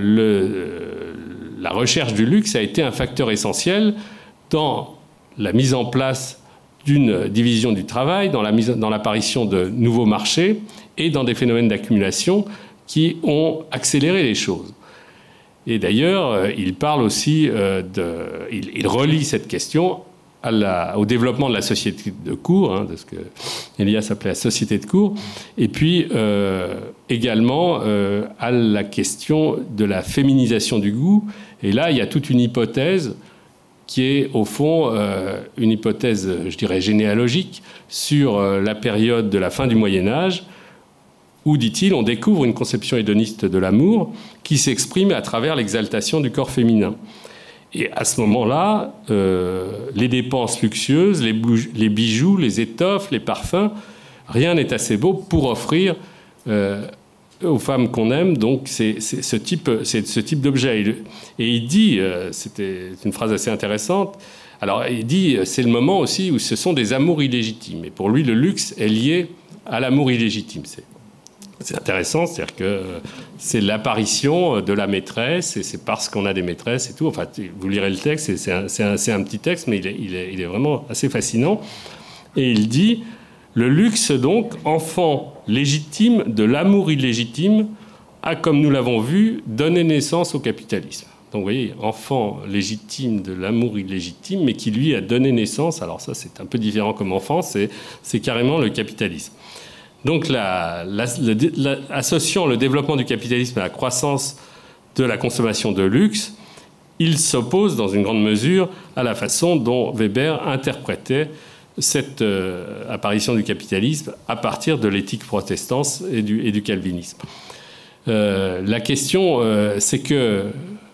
le, la recherche du luxe a été un facteur essentiel dans la mise en place d'une division du travail, dans, la mise, dans l'apparition de nouveaux marchés et dans des phénomènes d'accumulation qui ont accéléré les choses. Et d'ailleurs, il parle aussi de... Il, il relie cette question à la, au développement de la société de cours, hein, de ce que Elias appelait la société de cours, et puis euh, également euh, à la question de la féminisation du goût. Et là, il y a toute une hypothèse qui est au fond euh, une hypothèse, je dirais, généalogique sur euh, la période de la fin du Moyen-Âge, où, dit-il, on découvre une conception hédoniste de l'amour qui s'exprime à travers l'exaltation du corps féminin. Et à ce moment-là, euh, les dépenses luxueuses, les, bouge- les bijoux, les étoffes, les parfums, rien n'est assez beau pour offrir euh, aux femmes qu'on aime, donc c'est, c'est ce type, c'est ce type d'objet. Et il dit, euh, c'était une phrase assez intéressante, alors il dit, c'est le moment aussi où ce sont des amours illégitimes. Et pour lui, le luxe est lié à l'amour illégitime. C'est, c'est intéressant, c'est-à-dire que c'est l'apparition de la maîtresse, et c'est parce qu'on a des maîtresses et tout. Enfin, vous lirez le texte, et c'est un, c'est un, c'est un petit texte, mais il est, il, est, il est vraiment assez fascinant. Et il dit... Le luxe, donc, enfant légitime de l'amour illégitime, a, comme nous l'avons vu, donné naissance au capitalisme. Donc, vous voyez, enfant légitime de l'amour illégitime, mais qui, lui, a donné naissance, alors ça, c'est un peu différent comme enfant, c'est, c'est carrément le capitalisme. Donc, la, la, le, la, associant le développement du capitalisme à la croissance de la consommation de luxe, il s'oppose, dans une grande mesure, à la façon dont Weber interprétait cette euh, apparition du capitalisme à partir de l'éthique protestante et du, et du calvinisme. Euh, la question, euh, c'est que,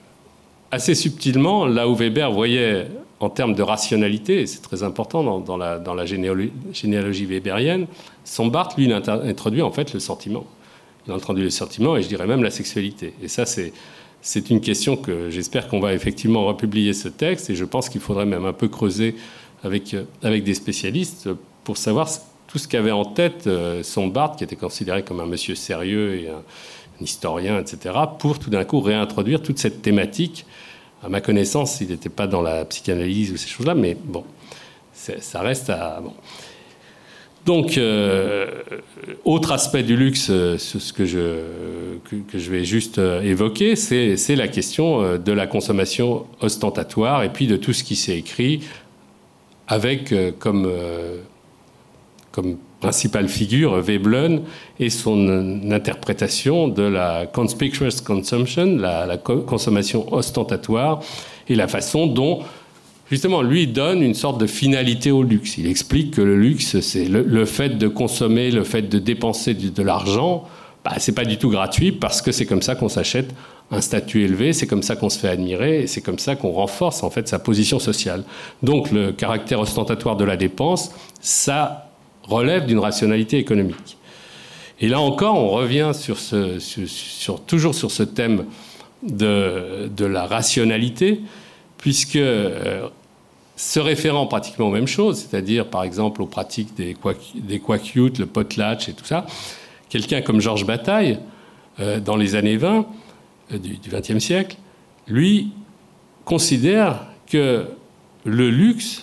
assez subtilement, là où Weber voyait, en termes de rationalité, et c'est très important dans, dans, la, dans la généalogie, généalogie weberienne, Sombart, lui, il a introduit en fait le sentiment. Il a introduit le sentiment et je dirais même la sexualité. Et ça, c'est, c'est une question que j'espère qu'on va effectivement republier ce texte, et je pense qu'il faudrait même un peu creuser avec, avec des spécialistes pour savoir tout ce qu'avait en tête euh, Sontbarth, qui était considéré comme un monsieur sérieux et un, un historien, et cetera, pour tout d'un coup réintroduire toute cette thématique. À ma connaissance, il n'était pas dans la psychanalyse ou ces choses-là, mais bon, ça reste à... Bon. Donc, euh, autre aspect du luxe, euh, ce que je, que, que je vais juste euh, évoquer, c'est, c'est la question euh, de la consommation ostentatoire et puis de tout ce qui s'est écrit avec euh, comme, euh, comme principale figure Veblen et son euh, interprétation de la conspicuous consumption, la, la co- consommation ostentatoire, et la façon dont... Justement, lui donne une sorte de finalité au luxe. Il explique que le luxe, c'est le, le fait de consommer, le fait de dépenser de, de l'argent, bah, c'est pas du tout gratuit parce que c'est comme ça qu'on s'achète un statut élevé, c'est comme ça qu'on se fait admirer et c'est comme ça qu'on renforce en fait sa position sociale. Donc le caractère ostentatoire de la dépense, ça relève d'une rationalité économique. Et là encore, on revient sur ce, sur, sur, toujours sur ce thème de, de la rationalité, puisque euh, se référant pratiquement aux mêmes choses, c'est-à-dire par exemple aux pratiques des, des Quakiutes, le potlatch et tout ça, quelqu'un comme Georges Bataille, euh, dans les années vingt euh, du vingtième siècle, lui considère que le luxe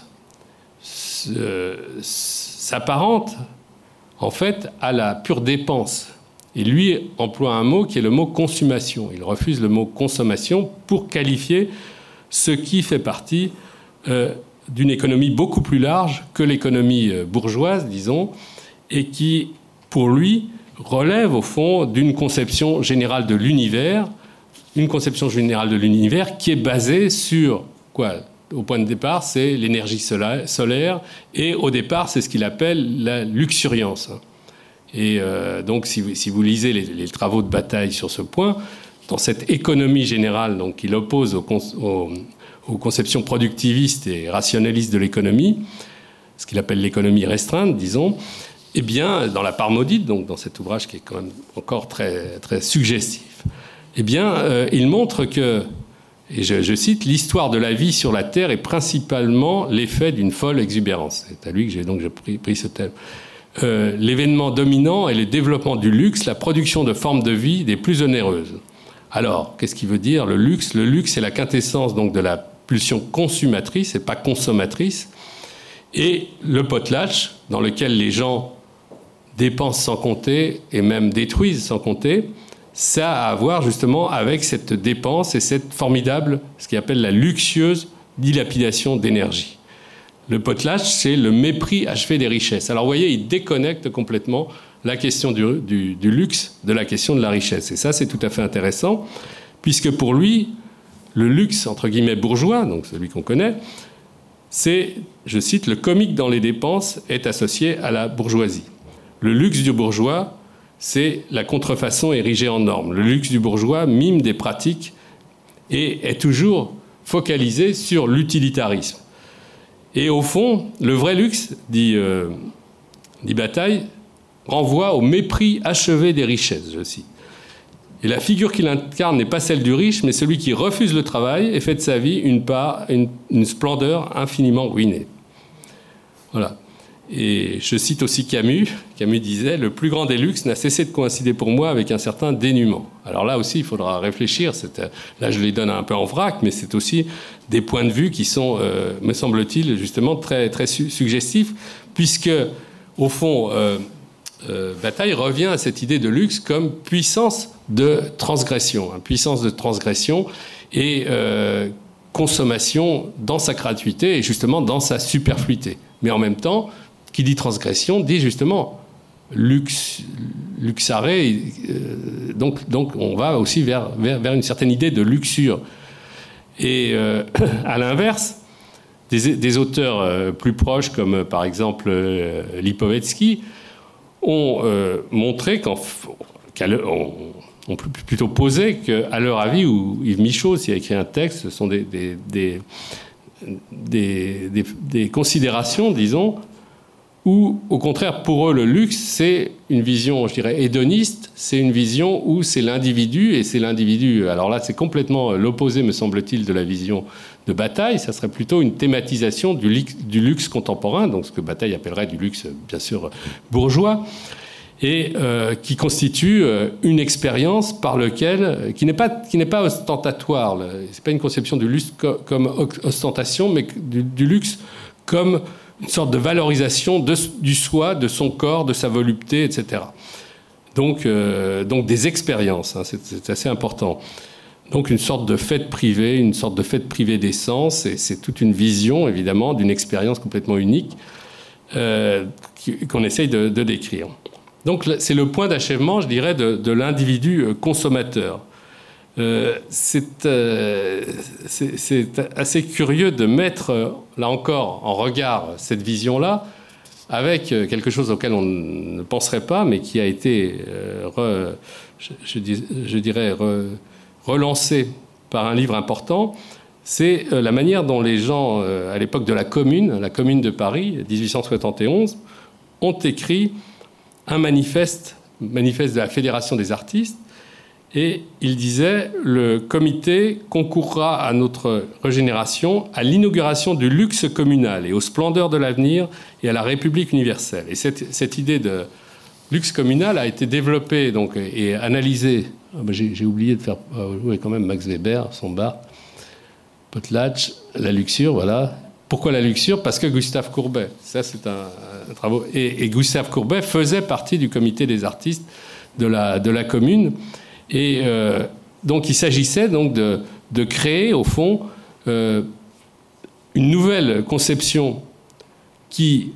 euh, s'apparente en fait à la pure dépense. Et lui emploie un mot qui est le mot consommation. Il refuse le mot consommation pour qualifier ce qui fait partie euh, d'une économie beaucoup plus large que l'économie bourgeoise, disons, et qui, pour lui, relève au fond d'une conception générale de l'univers, une conception générale de l'univers qui est basée sur quoi ? Au point de départ, c'est l'énergie solaire, et au départ, c'est ce qu'il appelle la luxuriance. Et euh, donc, si vous, si vous lisez les, les travaux de Bataille sur ce point, dans cette économie générale, donc, qu'il oppose aux, aux, aux conceptions productivistes et rationalistes de l'économie, ce qu'il appelle l'économie restreinte, disons, eh bien, dans la part maudite, donc dans cet ouvrage qui est quand même encore très, très suggestif, eh bien, euh, il montre que, et je, je cite, l'histoire de la vie sur la Terre est principalement l'effet d'une folle exubérance. C'est à lui que j'ai donc j'ai pris, pris ce thème. Euh, l'événement dominant est le développement du luxe, la production de formes de vie des plus onéreuses. Alors, qu'est-ce qu'il veut dire, le luxe ? Le luxe, c'est la quintessence donc, de la pulsion consommatrice et pas consommatrice. Et le potlatch, dans lequel les gens dépensent sans compter et même détruisent sans compter, ça a à voir justement avec cette dépense et cette formidable, ce qu'il appelle la luxueuse dilapidation d'énergie. Le potlatch, c'est le mépris achevé des richesses. Alors vous voyez, il déconnecte complètement la question du, du, du luxe de la question de la richesse. Et ça, c'est tout à fait intéressant, puisque pour lui, le luxe, entre guillemets, bourgeois, donc celui qu'on connaît, c'est, je cite, le comique dans les dépenses est associé à la bourgeoisie. Le luxe du bourgeois, c'est la contrefaçon érigée en norme. Le luxe du bourgeois mime des pratiques et est toujours focalisé sur l'utilitarisme. Et au fond, le vrai luxe, dit, euh, dit Bataille, renvoie au mépris achevé des richesses, je cite. Et la figure qu'il incarne n'est pas celle du riche, mais celui qui refuse le travail et fait de sa vie une, part, une, une splendeur infiniment ruinée. Voilà. Et je cite aussi Camus. Camus disait « Le plus grand des luxes n'a cessé de coïncider pour moi avec un certain dénuement ». Alors là aussi, il faudra réfléchir. Là, je les donne un peu en vrac, mais c'est aussi des points de vue qui sont, euh, me semble-t-il, justement très, très su- suggestifs, puisque, au fond, euh, euh, Bataille revient à cette idée de luxe comme puissance de transgression, hein, puissance de transgression et euh, consommation dans sa gratuité et justement dans sa superfluité. Mais en même temps, qui dit transgression dit justement lux, luxaré. Euh, donc, donc on va aussi vers, vers, vers une certaine idée de luxure. Et euh, à l'inverse, des, des auteurs euh, plus proches, comme euh, par exemple euh, Lipovetsky, ont euh, montré qu'en, qu'à le, ont, ont plutôt posé qu'à leur avis, ou Yves Michaud aussi a écrit un texte, ce sont des, des, des, des, des, des considérations, disons, ou au contraire, pour eux, le luxe, c'est une vision, je dirais, hédoniste, c'est une vision où c'est l'individu, et c'est l'individu. Alors là, c'est complètement l'opposé, me semble-t-il, de la vision de Bataille. Ça serait plutôt une thématisation du luxe, du luxe contemporain, donc ce que Bataille appellerait du luxe, bien sûr, bourgeois, et euh, qui constitue euh, une expérience par laquelle, qui n'est pas, qui n'est pas ostentatoire. C'est pas une conception du luxe co- comme ostentation, mais du, du luxe comme une sorte de valorisation de, du soi, de son corps, de sa volupté, et cetera. Donc, euh, donc des expériences, hein, c'est, c'est assez important. Donc une sorte de fête privée, une sorte de fête privée d'essence, et c'est toute une vision, évidemment, d'une expérience complètement unique euh, qu'on essaye de, de décrire. Donc c'est le point d'achèvement, je dirais, de, de l'individu consommateur. Euh, c'est, euh, c'est, c'est assez curieux de mettre, là encore, en regard cette vision-là, avec quelque chose auquel on ne penserait pas, mais qui a été, euh, re, je, je, dis, je dirais, re, relancé par un livre important. C'est la manière dont les gens, à l'époque de la Commune, la Commune de Paris, dix-huit cent soixante et onze, ont écrit un manifeste, manifeste de la Fédération des artistes, et il disait « Le comité concourra à notre régénération, à l'inauguration du luxe communal et aux splendeurs de l'avenir et à la République universelle. » Et cette, cette idée de luxe communal a été développée donc, et analysée. Ah ben j'ai, j'ai oublié de faire jouer quand même Max Weber, son bar, Potlatch, la luxure, voilà. Pourquoi la luxure ? Parce que Gustave Courbet, ça c'est un, un travail. Et, et Gustave Courbet faisait partie du comité des artistes de la, de la Commune. Et euh, donc il s'agissait donc de, de créer au fond euh, une nouvelle conception qui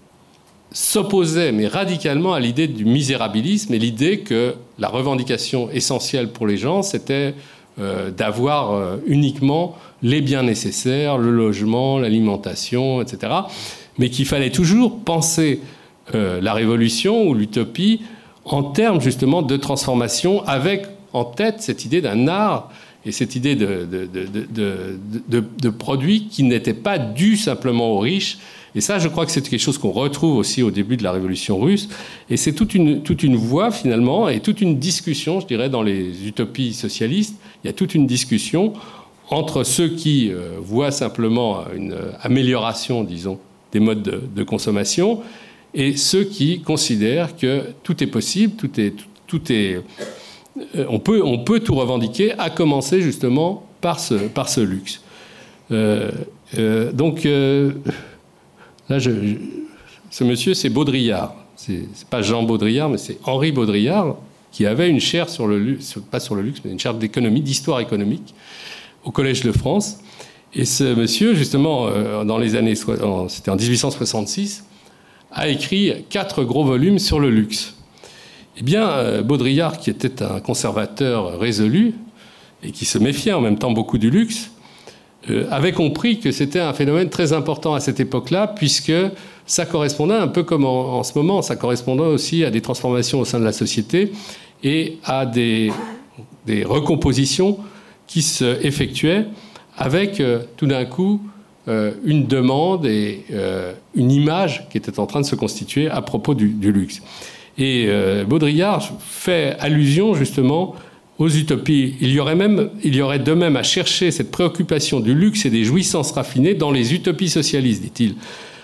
s'opposait mais radicalement à l'idée du misérabilisme et l'idée que la revendication essentielle pour les gens c'était euh, d'avoir euh, uniquement les biens nécessaires, le logement, l'alimentation, et cetera. Mais qu'il fallait toujours penser euh, la révolution ou l'utopie en termes justement de transformation, avec en tête cette idée d'un art et cette idée de, de, de, de, de, de produits qui n'étaient pas dus simplement aux riches. Et ça, je crois que c'est quelque chose qu'on retrouve aussi au début de la Révolution russe. Et c'est toute une, toute une voie, finalement, et toute une discussion, je dirais, dans les utopies socialistes. Il y a toute une discussion entre ceux qui euh, voient simplement une amélioration, disons, des modes de, de consommation et ceux qui considèrent que tout est possible, tout est, tout, tout est, euh, on peut, on peut tout revendiquer, à commencer justement par ce, par ce luxe. Euh, euh, donc euh, là, je, je, ce monsieur, c'est Baudrillard. C'est, c'est pas Jean Baudrillard, mais c'est Henri Baudrillard qui avait une chaire sur le luxe, pas sur le luxe, mais une chaire d'économie, d'histoire économique, au Collège de France. Et ce monsieur, justement, euh, dans les années, c'était en dix-huit cent soixante-six, a écrit quatre gros volumes sur le luxe. Eh bien, Baudrillard, qui était un conservateur résolu et qui se méfiait en même temps beaucoup du luxe, euh, avait compris que c'était un phénomène très important à cette époque-là, puisque ça correspondait un peu comme en, en ce moment, ça correspondait aussi à des transformations au sein de la société et à des, des recompositions qui s'effectuaient avec euh, tout d'un coup euh, une demande et euh, une image qui était en train de se constituer à propos du, du luxe. Et euh, Baudrillard fait allusion justement aux utopies. Il y aurait même, il y aurait de même à chercher cette préoccupation du luxe et des jouissances raffinées dans les utopies socialistes, dit-il.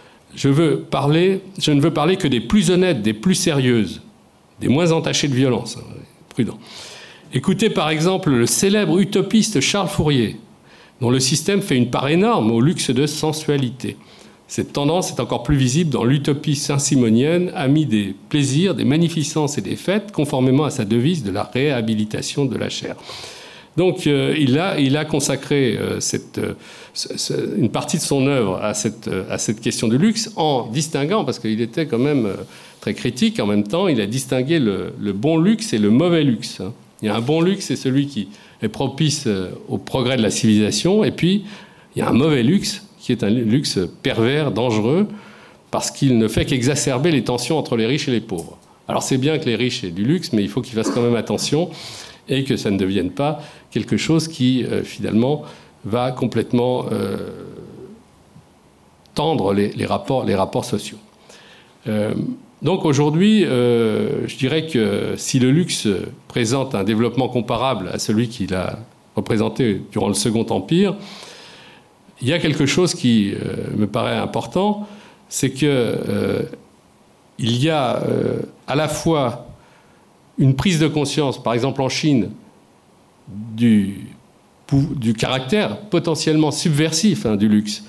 Je veux parler, je ne veux parler que des plus honnêtes, des plus sérieuses, des moins entachées de violence. Hein, prudent. Écoutez par exemple le célèbre utopiste Charles Fourier, dont le système fait une part énorme au luxe de sensualité. Cette tendance est encore plus visible dans l'utopie saint-simonienne, amie des plaisirs, des magnificences et des fêtes, conformément à sa devise de la réhabilitation de la chair. Donc euh, il, a, il a consacré euh, cette, euh, ce, une partie de son œuvre à cette, euh, à cette question du luxe, en distinguant, parce qu'il était quand même euh, très critique, en même temps, il a distingué le, le bon luxe et le mauvais luxe. Hein. Il y a un bon luxe, c'est celui qui est propice au progrès de la civilisation. Et puis, il y a un mauvais luxe, qui est un luxe pervers, dangereux, parce qu'il ne fait qu'exacerber les tensions entre les riches et les pauvres. Alors, c'est bien que les riches aient du luxe, mais il faut qu'ils fassent quand même attention et que ça ne devienne pas quelque chose qui, euh, finalement, va complètement euh, tendre les, les, rapports, les rapports sociaux. Euh, donc aujourd'hui, euh, je dirais que si le luxe présente un développement comparable à celui qu'il a représenté durant le Second Empire, il y a quelque chose qui euh, me paraît important, c'est qu'il euh, y a euh, à la fois une prise de conscience, par exemple en Chine, du, du caractère potentiellement subversif hein, du luxe.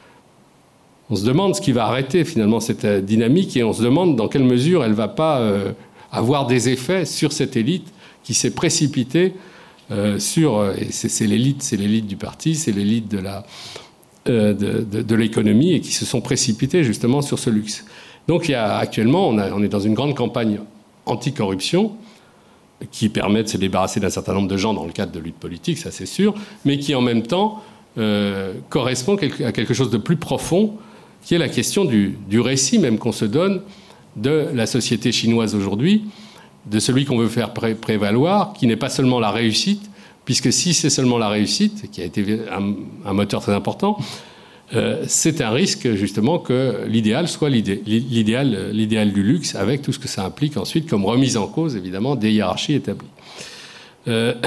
On se demande ce qui va arrêter finalement cette dynamique et on se demande dans quelle mesure elle ne va pas euh, avoir des effets sur cette élite qui s'est précipitée euh, sur... Et c'est, c'est l'élite, c'est l'élite du parti, c'est l'élite de, la, euh, de, de, de l'économie et qui se sont précipités justement sur ce luxe. Donc il y a, actuellement, on, a, on est dans une grande campagne anti-corruption qui permet de se débarrasser d'un certain nombre de gens dans le cadre de lutte politique, ça c'est sûr, mais qui en même temps euh, correspond à quelque chose de plus profond, qui est la question du, du récit même qu'on se donne de la société chinoise aujourd'hui, de celui qu'on veut faire pré- prévaloir, qui n'est pas seulement la réussite, puisque si c'est seulement la réussite, qui a été un, un moteur très important, euh, c'est un risque justement que l'idéal soit l'idé- l'idéal, l'idéal du luxe, avec tout ce que ça implique ensuite comme remise en cause, évidemment, des hiérarchies établies. Euh,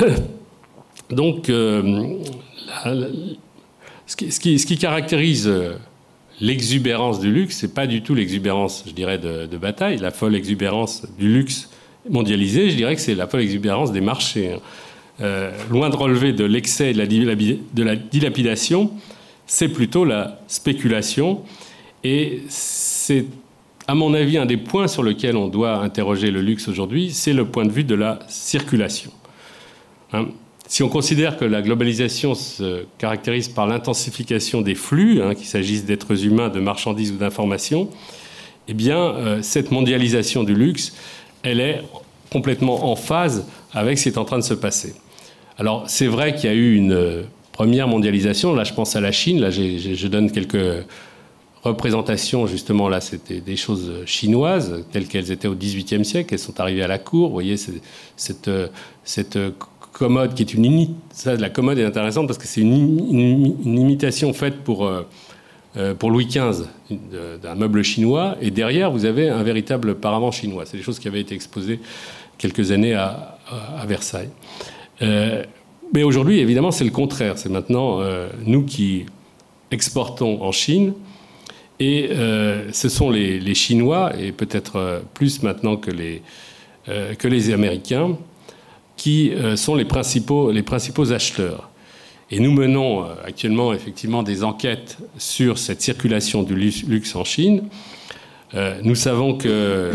donc, euh, la, la, ce, qui, ce, qui, ce qui caractérise l'exubérance du luxe, c'est pas du tout l'exubérance, je dirais, de, de bataille, la folle exubérance du luxe mondialisé, je dirais que c'est la folle exubérance des marchés. Euh, loin de relever de l'excès et de la, de la dilapidation, c'est plutôt la spéculation. Et c'est, à mon avis, un des points sur lesquels on doit interroger le luxe aujourd'hui, c'est le point de vue de la circulation. Hein, si on considère que la globalisation se caractérise par l'intensification des flux, hein, qu'il s'agisse d'êtres humains, de marchandises ou d'informations, eh bien, euh, cette mondialisation du luxe, elle est complètement en phase avec ce qui est en train de se passer. Alors, c'est vrai qu'il y a eu une première mondialisation. Là, je pense à la Chine. Là, j'ai, j'ai, je donne quelques représentations, justement. Là, c'était des choses chinoises, telles qu'elles étaient au dix-huitième siècle. Elles sont arrivées à la cour. Vous voyez, c'est, cette, cette commode qui est une... Imi- ça, la commode est intéressante parce que c'est une, une, une imitation faite pour... Euh, pour Louis quinze, d'un meuble chinois, et derrière, vous avez un véritable paravent chinois. C'est des choses qui avaient été exposées quelques années à, à Versailles. Euh, mais aujourd'hui, évidemment, c'est le contraire. C'est maintenant euh, nous qui exportons en Chine, et euh, ce sont les, les Chinois, et peut-être plus maintenant que les, euh, que les Américains, qui euh, sont les principaux, les principaux acheteurs. Et nous menons actuellement effectivement des enquêtes sur cette circulation du luxe en Chine. Euh, nous savons que,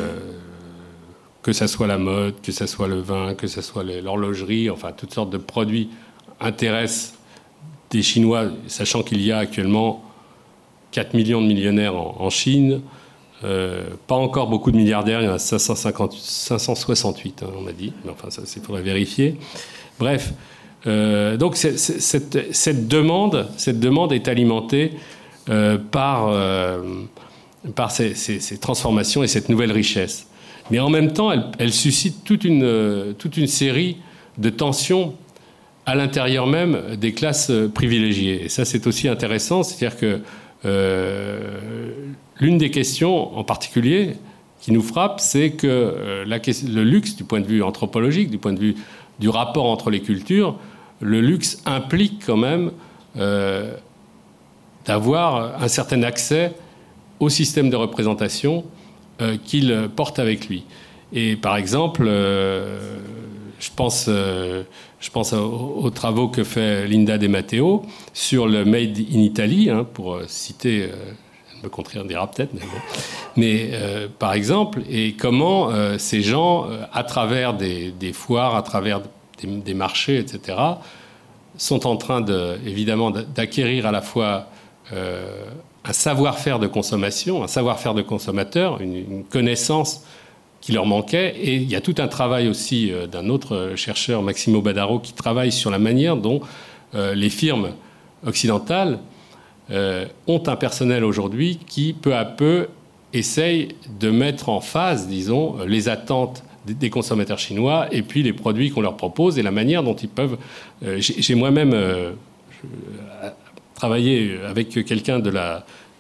que ça soit la mode, que ça soit le vin, que ça soit l'horlogerie, enfin toutes sortes de produits intéressent des Chinois, sachant qu'il y a actuellement quatre millions de millionnaires en, en Chine, euh, pas encore beaucoup de milliardaires, il y en a cinq cent cinquante, cinq cent soixante-huit, hein, on m'a dit, mais enfin ça il faudrait vérifier. Bref. Euh, donc c'est, c'est, cette, cette, demande, cette demande est alimentée euh, par, euh, par ces, ces, ces transformations et cette nouvelle richesse. Mais en même temps, elle, elle suscite toute une, euh, toute une série de tensions à l'intérieur même des classes privilégiées. Et ça, c'est aussi intéressant. C'est-à-dire que euh, l'une des questions en particulier qui nous frappe, c'est que euh, la, le luxe, du point de vue anthropologique, du point de vue du rapport entre les cultures, le luxe implique quand même euh, d'avoir un certain accès au système de représentation euh, qu'il porte avec lui. Et par exemple, euh, je pense, euh, je pense aux, aux travaux que fait Linda De Matteo sur le Made in Italy, hein, pour citer, euh, je me contredira peut-être, mais bon. Mais euh, par exemple, et comment euh, ces gens, euh, à travers des, des foires, à travers des, des marchés, et cetera, sont en train de, évidemment d'acquérir à la fois euh, un savoir-faire de consommation, un savoir-faire de consommateur, une, une connaissance qui leur manquait. Et il y a tout un travail aussi euh, d'un autre chercheur, Maximo Badaro, qui travaille sur la manière dont euh, les firmes occidentales euh, ont un personnel aujourd'hui qui, peu à peu, essaye de mettre en phase, disons, les attentes des consommateurs chinois et puis les produits qu'on leur propose et la manière dont ils peuvent... Euh, j'ai, j'ai moi-même euh, travaillé avec quelqu'un de la,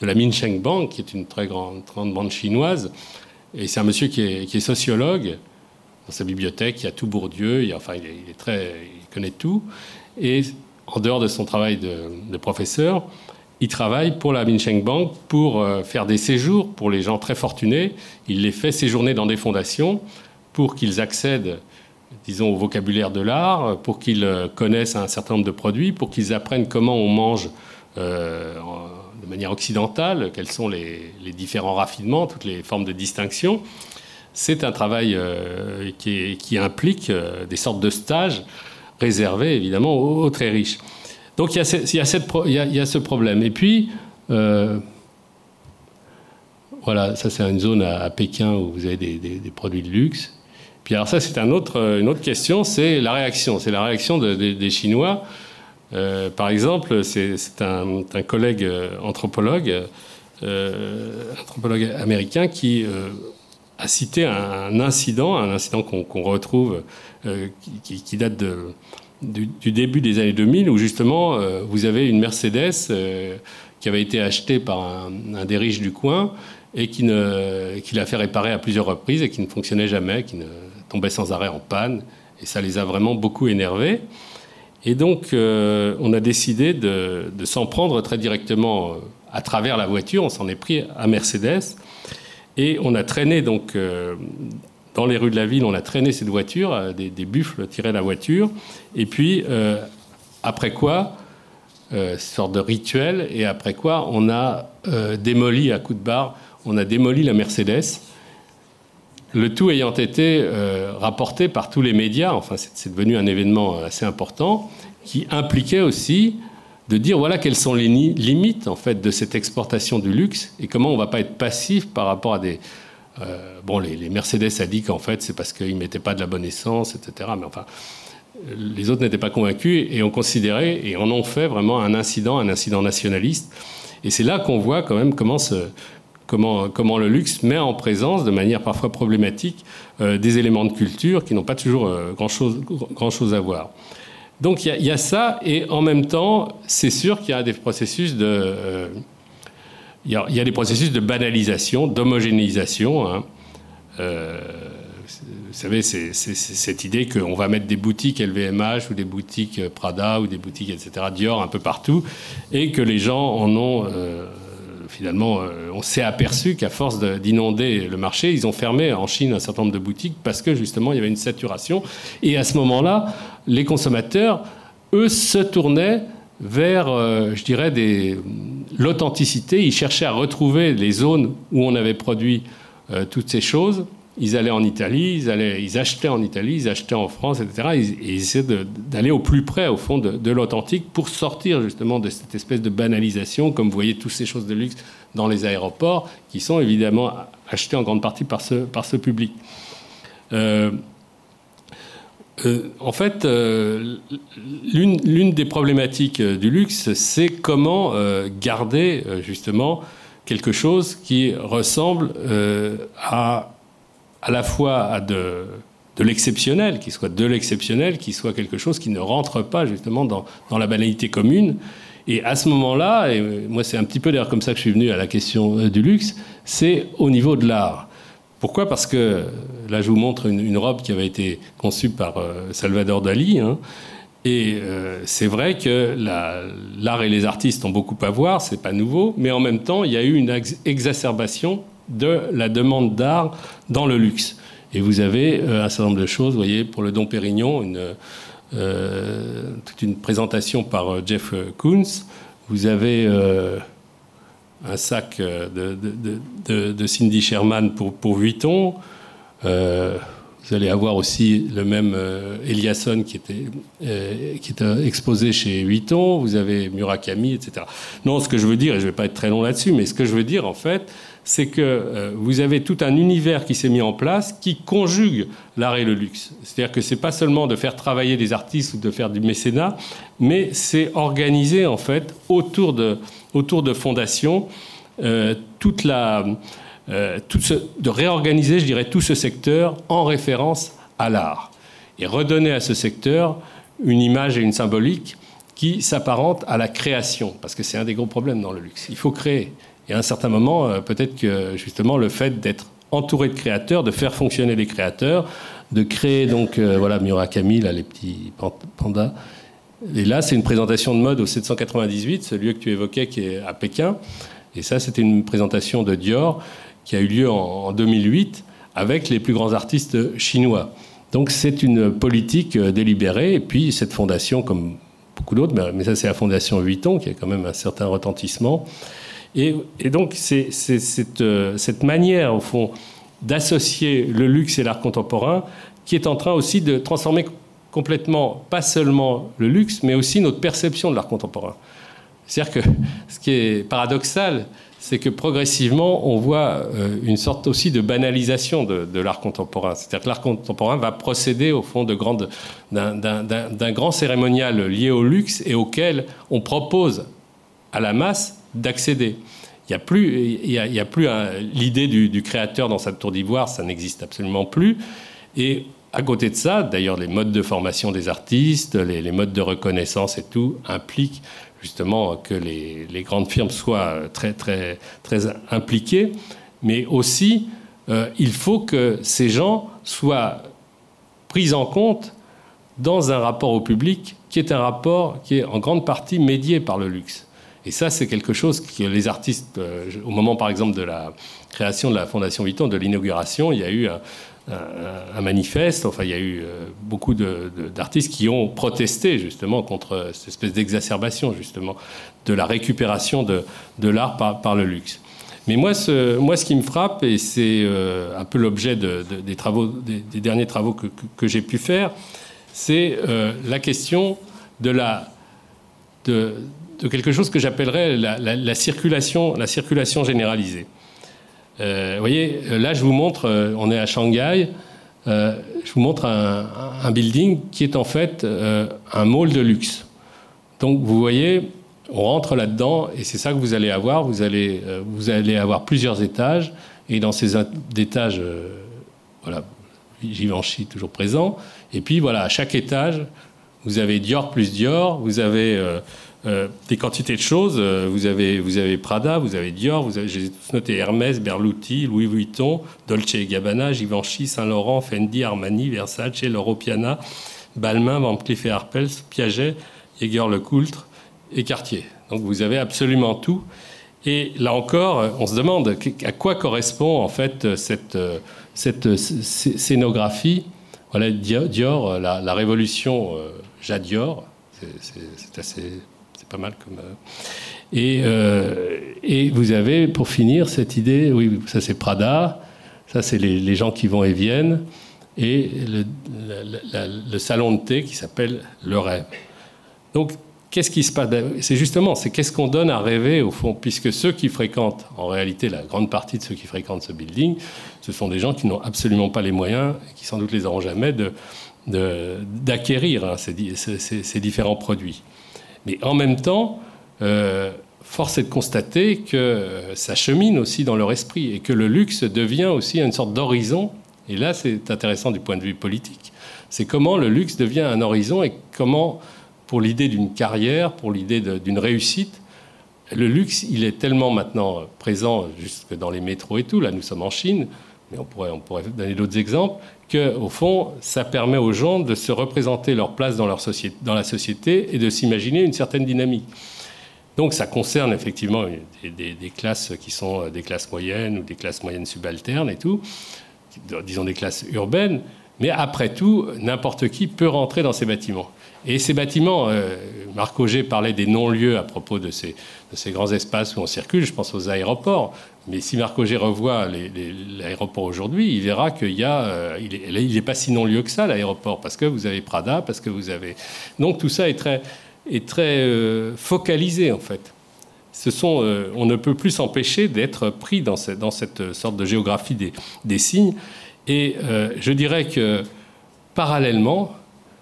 de la Minsheng Bank, qui est une très grande, grande banque chinoise. Et c'est un monsieur qui est, qui est sociologue. Dans sa bibliothèque, il y a tout Bourdieu, il, y a, enfin, il, est, il, est très, il connaît tout. Et en dehors de son travail de, de professeur, il travaille pour la Minsheng Bank pour euh, faire des séjours pour les gens très fortunés. Il les fait séjourner dans des fondations pour qu'ils accèdent, disons, au vocabulaire de l'art, pour qu'ils connaissent un certain nombre de produits, pour qu'ils apprennent comment on mange euh, de manière occidentale, quels sont les, les différents raffinements, toutes les formes de distinction. C'est un travail euh, qui, qui implique euh, des sortes de stages réservés, évidemment, aux, aux très riches. Donc il y a ce, il y a cette, il y a, il y a ce problème. Et puis, euh, voilà, ça c'est une zone à, à Pékin où vous avez des, des, des produits de luxe. Puis alors ça, c'est un autre, une autre question, c'est la réaction. C'est la réaction de, de, des Chinois. Euh, par exemple, c'est, c'est un, un collègue anthropologue, euh, anthropologue américain qui... Euh, a cité un incident, un incident qu'on, qu'on retrouve, euh, qui, qui date de, du, du début des années deux mille, où justement euh, vous avez une Mercedes euh, qui avait été achetée par un, un des riches du coin et qui, ne, qui l'a fait réparer à plusieurs reprises et qui ne fonctionnait jamais, qui ne, tombait sans arrêt en panne. Et ça les a vraiment beaucoup énervés. Et donc euh, on a décidé de, de s'en prendre très directement euh, à travers la voiture. On s'en est pris à Mercedes. Et on a traîné, donc, euh, dans les rues de la ville, on a traîné cette voiture, euh, des, des buffles tiraient la voiture. Et puis, euh, après quoi, euh, sorte de rituel, et après quoi, on a euh, démoli à coups de barre, on a démoli la Mercedes. Le tout ayant été euh, rapporté par tous les médias, enfin, c'est, c'est devenu un événement assez important, qui impliquait aussi de dire voilà quelles sont les limites en fait de cette exportation du luxe et comment on ne va pas être passif par rapport à des... Euh, bon, les, les Mercedes a dit qu'en fait c'est parce qu'ils ne mettaient pas de la bonne essence, et cetera. Mais enfin, les autres n'étaient pas convaincus et ont considéré et en ont fait vraiment un incident, un incident nationaliste. Et c'est là qu'on voit quand même comment, ce, comment, comment le luxe met en présence, de manière parfois problématique, euh, des éléments de culture qui n'ont pas toujours euh, grand-chose, grand-chose à voir. Donc il y, y a ça, et en même temps, c'est sûr qu'il y a des processus de, euh, il y a, il y a des processus de banalisation, d'homogénéisation. Hein. Euh, vous savez, c'est, c'est, c'est cette idée qu'on va mettre des boutiques L V M H ou des boutiques Prada ou des boutiques, et cetera, Dior un peu partout, et que les gens en ont... Euh, finalement, euh, on s'est aperçu qu'à force de, d'inonder le marché, ils ont fermé en Chine un certain nombre de boutiques parce que, justement, il y avait une saturation. Et à ce moment-là, les consommateurs, eux, se tournaient vers, euh, je dirais, des, l'authenticité. Ils cherchaient à retrouver les zones où on avait produit euh, toutes ces choses. Ils allaient en Italie, ils, allaient, ils achetaient en Italie, ils achetaient en France, et cetera. Ils, ils essayaient de, d'aller au plus près, au fond, de, de l'authentique pour sortir justement de cette espèce de banalisation, comme vous voyez toutes ces choses de luxe dans les aéroports, qui sont évidemment achetées en grande partie par ce, par ce public. Euh, euh, en fait, euh, l'une, l'une des problématiques du luxe, c'est comment euh, garder euh, justement quelque chose qui ressemble euh, à... à la fois à de, de l'exceptionnel, qui soit de l'exceptionnel, qui soit quelque chose qui ne rentre pas justement dans, dans la banalité commune. Et à ce moment-là, et moi c'est un petit peu d'ailleurs comme ça que je suis venu à la question du luxe, c'est au niveau de l'art. Pourquoi ? Parce que là je vous montre une, une robe qui avait été conçue par euh, Salvador Dali, hein, et euh, c'est vrai que la, l'art et les artistes ont beaucoup à voir, c'est pas nouveau, mais en même temps il y a eu une ex- exacerbation de la demande d'art dans le luxe. Et vous avez euh, un certain nombre de choses, vous voyez, pour le Dom Pérignon, une, euh, toute une présentation par euh, Jeff Koons. Vous avez euh, un sac de, de, de, de Cindy Sherman pour, pour Vuitton. Euh, vous allez avoir aussi le même euh, Eliasson qui était, euh, qui était exposé chez Vuitton. Vous avez Murakami, et cetera. Non, ce que je veux dire, et je ne vais pas être très long là-dessus, mais ce que je veux dire, en fait, c'est que euh, vous avez tout un univers qui s'est mis en place qui conjugue l'art et le luxe. C'est-à-dire que ce n'est pas seulement de faire travailler des artistes ou de faire du mécénat, mais c'est organiser, en fait, autour de, autour de fondations, euh, toute la... Euh, tout ce, de réorganiser, je dirais, tout ce secteur en référence à l'art et redonner à ce secteur une image et une symbolique qui s'apparente à la création, parce que c'est un des gros problèmes dans le luxe. Il faut créer. Et à un certain moment, euh, peut-être que justement le fait d'être entouré de créateurs, de faire fonctionner les créateurs, de créer donc euh, voilà Murakami, là, les petits pandas. Et là, c'est une présentation de mode au sept cent quatre-vingt-dix-huit, ce lieu que tu évoquais qui est à Pékin. Et ça, c'était une présentation de Dior qui a eu lieu en, en deux mille huit avec les plus grands artistes chinois. Donc c'est une politique délibérée. Et puis cette fondation, comme beaucoup d'autres, mais ça c'est la fondation Vuitton qui a quand même un certain retentissement. Et, et donc c'est, c'est cette, cette manière, au fond, d'associer le luxe et l'art contemporain qui est en train aussi de transformer complètement, pas seulement le luxe, mais aussi notre perception de l'art contemporain. C'est-à-dire que ce qui est paradoxal, c'est que progressivement, on voit une sorte aussi de banalisation de, de l'art contemporain. C'est-à-dire que l'art contemporain va procéder, au fond, de grandes, d'un, d'un, d'un grand cérémonial lié au luxe et auquel on propose à la masse d'accéder. Il n'y a plus, il y a, il y a plus un, l'idée du, du créateur dans sa tour d'ivoire, ça n'existe absolument plus. Et à côté de ça, d'ailleurs, les modes de formation des artistes, les, les modes de reconnaissance et tout impliquent justement que les, les grandes firmes soient très, très, très impliquées. Mais aussi, euh, il faut que ces gens soient pris en compte dans un rapport au public qui est un rapport qui est en grande partie médié par le luxe. Et ça, c'est quelque chose que les artistes, euh, au moment par exemple de la création de la Fondation Vuitton, de l'inauguration, il y a eu un, un, un manifeste, enfin il y a eu euh, beaucoup de, de, d'artistes qui ont protesté justement contre cette espèce d'exacerbation justement de la récupération de, de l'art par, par le luxe. Mais moi ce, moi, ce qui me frappe, et c'est euh, un peu l'objet de, de, des, travaux, des, des derniers travaux que, que, que j'ai pu faire, c'est euh, la question de la... De, de quelque chose que j'appellerais la, la, la, circulation, la circulation généralisée. Euh, vous voyez, là, je vous montre, euh, on est à Shanghai, euh, je vous montre un, un building qui est en fait euh, un mall de luxe. Donc, vous voyez, on rentre là-dedans et c'est ça que vous allez avoir. Vous allez, euh, vous allez avoir plusieurs étages et dans ces étages, euh, voilà, Givenchy toujours présent. Et puis, voilà, à chaque étage, vous avez Dior plus Dior, vous avez... Euh, Euh, des quantités de choses. Euh, vous avez, vous avez Prada, vous avez Dior, vous avez, j'ai tous noté Hermès, Berluti, Louis Vuitton, Dolce et Gabbana, Givenchy, Saint-Laurent, Fendi, Armani, Versace, Loro Piana, Balmain, Van Cleef et Arpels, Piaget, Jaeger-LeCoultre et Cartier. Donc vous avez absolument tout. Et là encore, on se demande à quoi correspond en fait cette, cette scénographie. Voilà, Dior, la, la révolution euh, Jadior, c'est, c'est, c'est assez... pas mal comme... Et, euh, et vous avez, pour finir, cette idée, oui, ça c'est Prada, ça c'est les, les gens qui vont et viennent, et le, le, le, le salon de thé qui s'appelle Le Rêve. Donc, qu'est-ce qui se passe ? C'est justement, c'est qu'est-ce qu'on donne à rêver, au fond, puisque ceux qui fréquentent, en réalité, la grande partie de ceux qui fréquentent ce building, ce sont des gens qui n'ont absolument pas les moyens, et qui sans doute les auront jamais, de, de, d'acquérir hein, ces, ces, ces différents produits. Mais en même temps, euh, force est de constater que ça chemine aussi dans leur esprit et que le luxe devient aussi une sorte d'horizon. Et là, c'est intéressant du point de vue politique. C'est comment le luxe devient un horizon et comment, pour l'idée d'une carrière, pour l'idée de, d'une réussite, le luxe, il est tellement maintenant présent jusque dans les métros et tout. Là, nous sommes en Chine, mais on pourrait, on pourrait donner d'autres exemples, qu'au fond, ça permet aux gens de se représenter leur place dans, leur société, dans la société et de s'imaginer une certaine dynamique. Donc ça concerne effectivement des, des, des classes qui sont des classes moyennes ou des classes moyennes subalternes et tout, disons des classes urbaines, mais après tout, n'importe qui peut rentrer dans ces bâtiments. Et ces bâtiments, euh, Marc Auger parlait des non-lieux à propos de ces, de ces grands espaces où on circule, je pense aux aéroports. Mais si Marc Auger revoit les, les, l'aéroport aujourd'hui, il verra qu'il y a, euh, il est, il n'est pas si non-lieu que ça, l'aéroport, parce que vous avez Prada, parce que vous avez... Donc tout ça est très, est très euh, focalisé, en fait. Ce sont, euh, on ne peut plus s'empêcher d'être pris dans cette, dans cette sorte de géographie des, des signes. Et euh, je dirais que, parallèlement,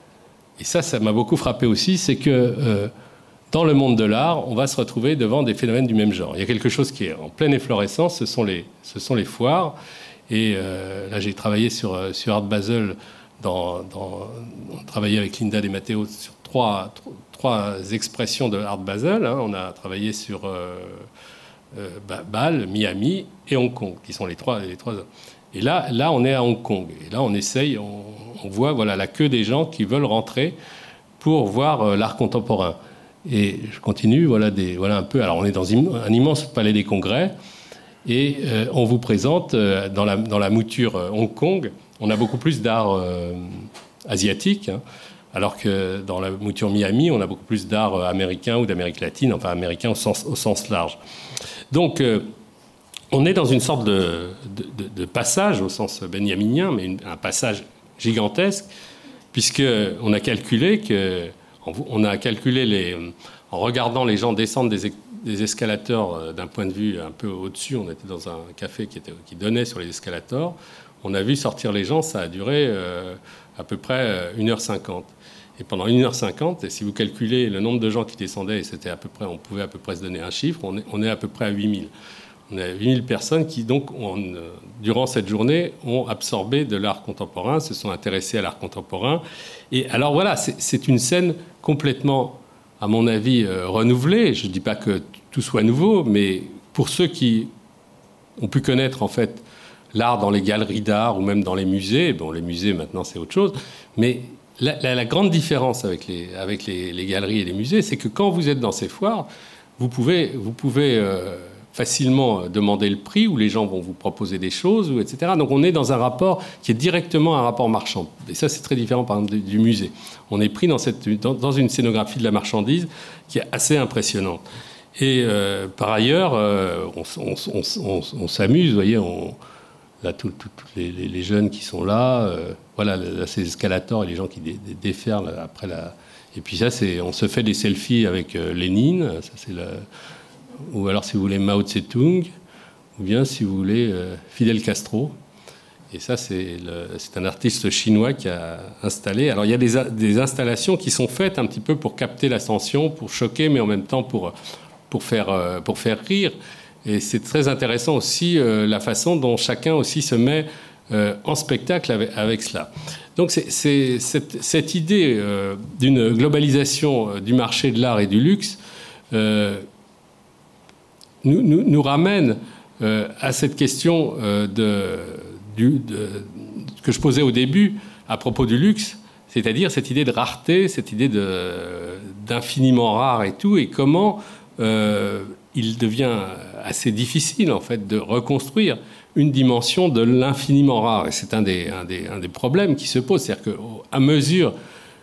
et ça, ça m'a beaucoup frappé aussi, c'est que... Euh, dans le monde de l'art, on va se retrouver devant des phénomènes du même genre. Il y a quelque chose qui est en pleine efflorescence, ce sont les, ce sont les foires. Et euh, là, j'ai travaillé sur, sur Art Basel, dans, dans, on travaillait avec Linda De Matteo sur trois, trois expressions de Art Basel. Hein. On a travaillé sur euh, euh, Bâle, Miami et Hong Kong, qui sont les trois. Les trois. Et là, là, on est à Hong Kong. Et là, on essaye, on, on voit voilà, la queue des gens qui veulent rentrer pour voir euh, l'art contemporain. Et je continue, voilà, des, voilà un peu. Alors, on est dans un immense palais des congrès. Et euh, on vous présente, euh, dans, la, dans la mouture euh, Hong Kong, on a beaucoup plus d'art euh, asiatique, hein, alors que dans la mouture Miami, on a beaucoup plus d'art euh, américain ou d'Amérique latine, enfin américain au sens, au sens large. Donc, euh, on est dans une sorte de, de, de passage, au sens benjaminien, mais une, un passage gigantesque, puisqu'on a calculé que... On a calculé, les, en regardant les gens descendre des, des escalators d'un point de vue un peu au-dessus, on était dans un café qui, était, qui donnait sur les escalators, on a vu sortir les gens, ça a duré euh, à peu près une heure cinquante. Et pendant une heure cinquante, et si vous calculez le nombre de gens qui descendaient, et c'était à peu près, on pouvait à peu près se donner un chiffre, on est, on est à peu près à huit mille. On a huit mille personnes qui, donc, ont, durant cette journée, ont absorbé de l'art contemporain, se sont intéressées à l'art contemporain. Et alors voilà, c'est, c'est une scène complètement, à mon avis, euh, renouvelée. Je ne dis pas que tout soit nouveau, mais pour ceux qui ont pu connaître, en fait, l'art dans les galeries d'art ou même dans les musées, bon, les musées, maintenant, c'est autre chose, mais la, la, la grande différence avec, les, avec les, les galeries et les musées, c'est que quand vous êtes dans ces foires, vous pouvez... Vous pouvez euh, facilement demander le prix, où les gens vont vous proposer des choses, et cetera. Donc on est dans un rapport qui est directement un rapport marchand. Et ça, c'est très différent, par exemple, du musée. On est pris dans, cette, dans, dans une scénographie de la marchandise qui est assez impressionnante. Et euh, par ailleurs, euh, on, on, on, on, on s'amuse, vous voyez, on, là, tous les, les, les jeunes qui sont là, euh, voilà, là, ces escalators et les gens qui dé, dé, déferlent après la... Et puis ça, c'est, on se fait des selfies avec euh, Lénine, ça c'est la... ou alors si vous voulez Mao Tse-tung, ou bien si vous voulez euh, Fidel Castro. Et ça, c'est, le, c'est un artiste chinois qui a installé. Alors il y a des, des installations qui sont faites un petit peu pour capter l'attention, pour choquer, mais en même temps pour, pour, faire, euh, pour faire rire. Et c'est très intéressant aussi euh, la façon dont chacun aussi se met euh, en spectacle avec, avec cela. Donc c'est, c'est cette, cette idée euh, d'une globalisation du marché de l'art et du luxe euh, Nous, nous, nous ramène euh, à cette question euh, de, du, de, que je posais au début à propos du luxe, c'est-à-dire cette idée de rareté, cette idée de, d'infiniment rare et tout, et comment euh, il devient assez difficile en fait de reconstruire une dimension de l'infiniment rare. Et c'est un des, un des, un des problèmes qui se pose, c'est-à-dire qu'à mesure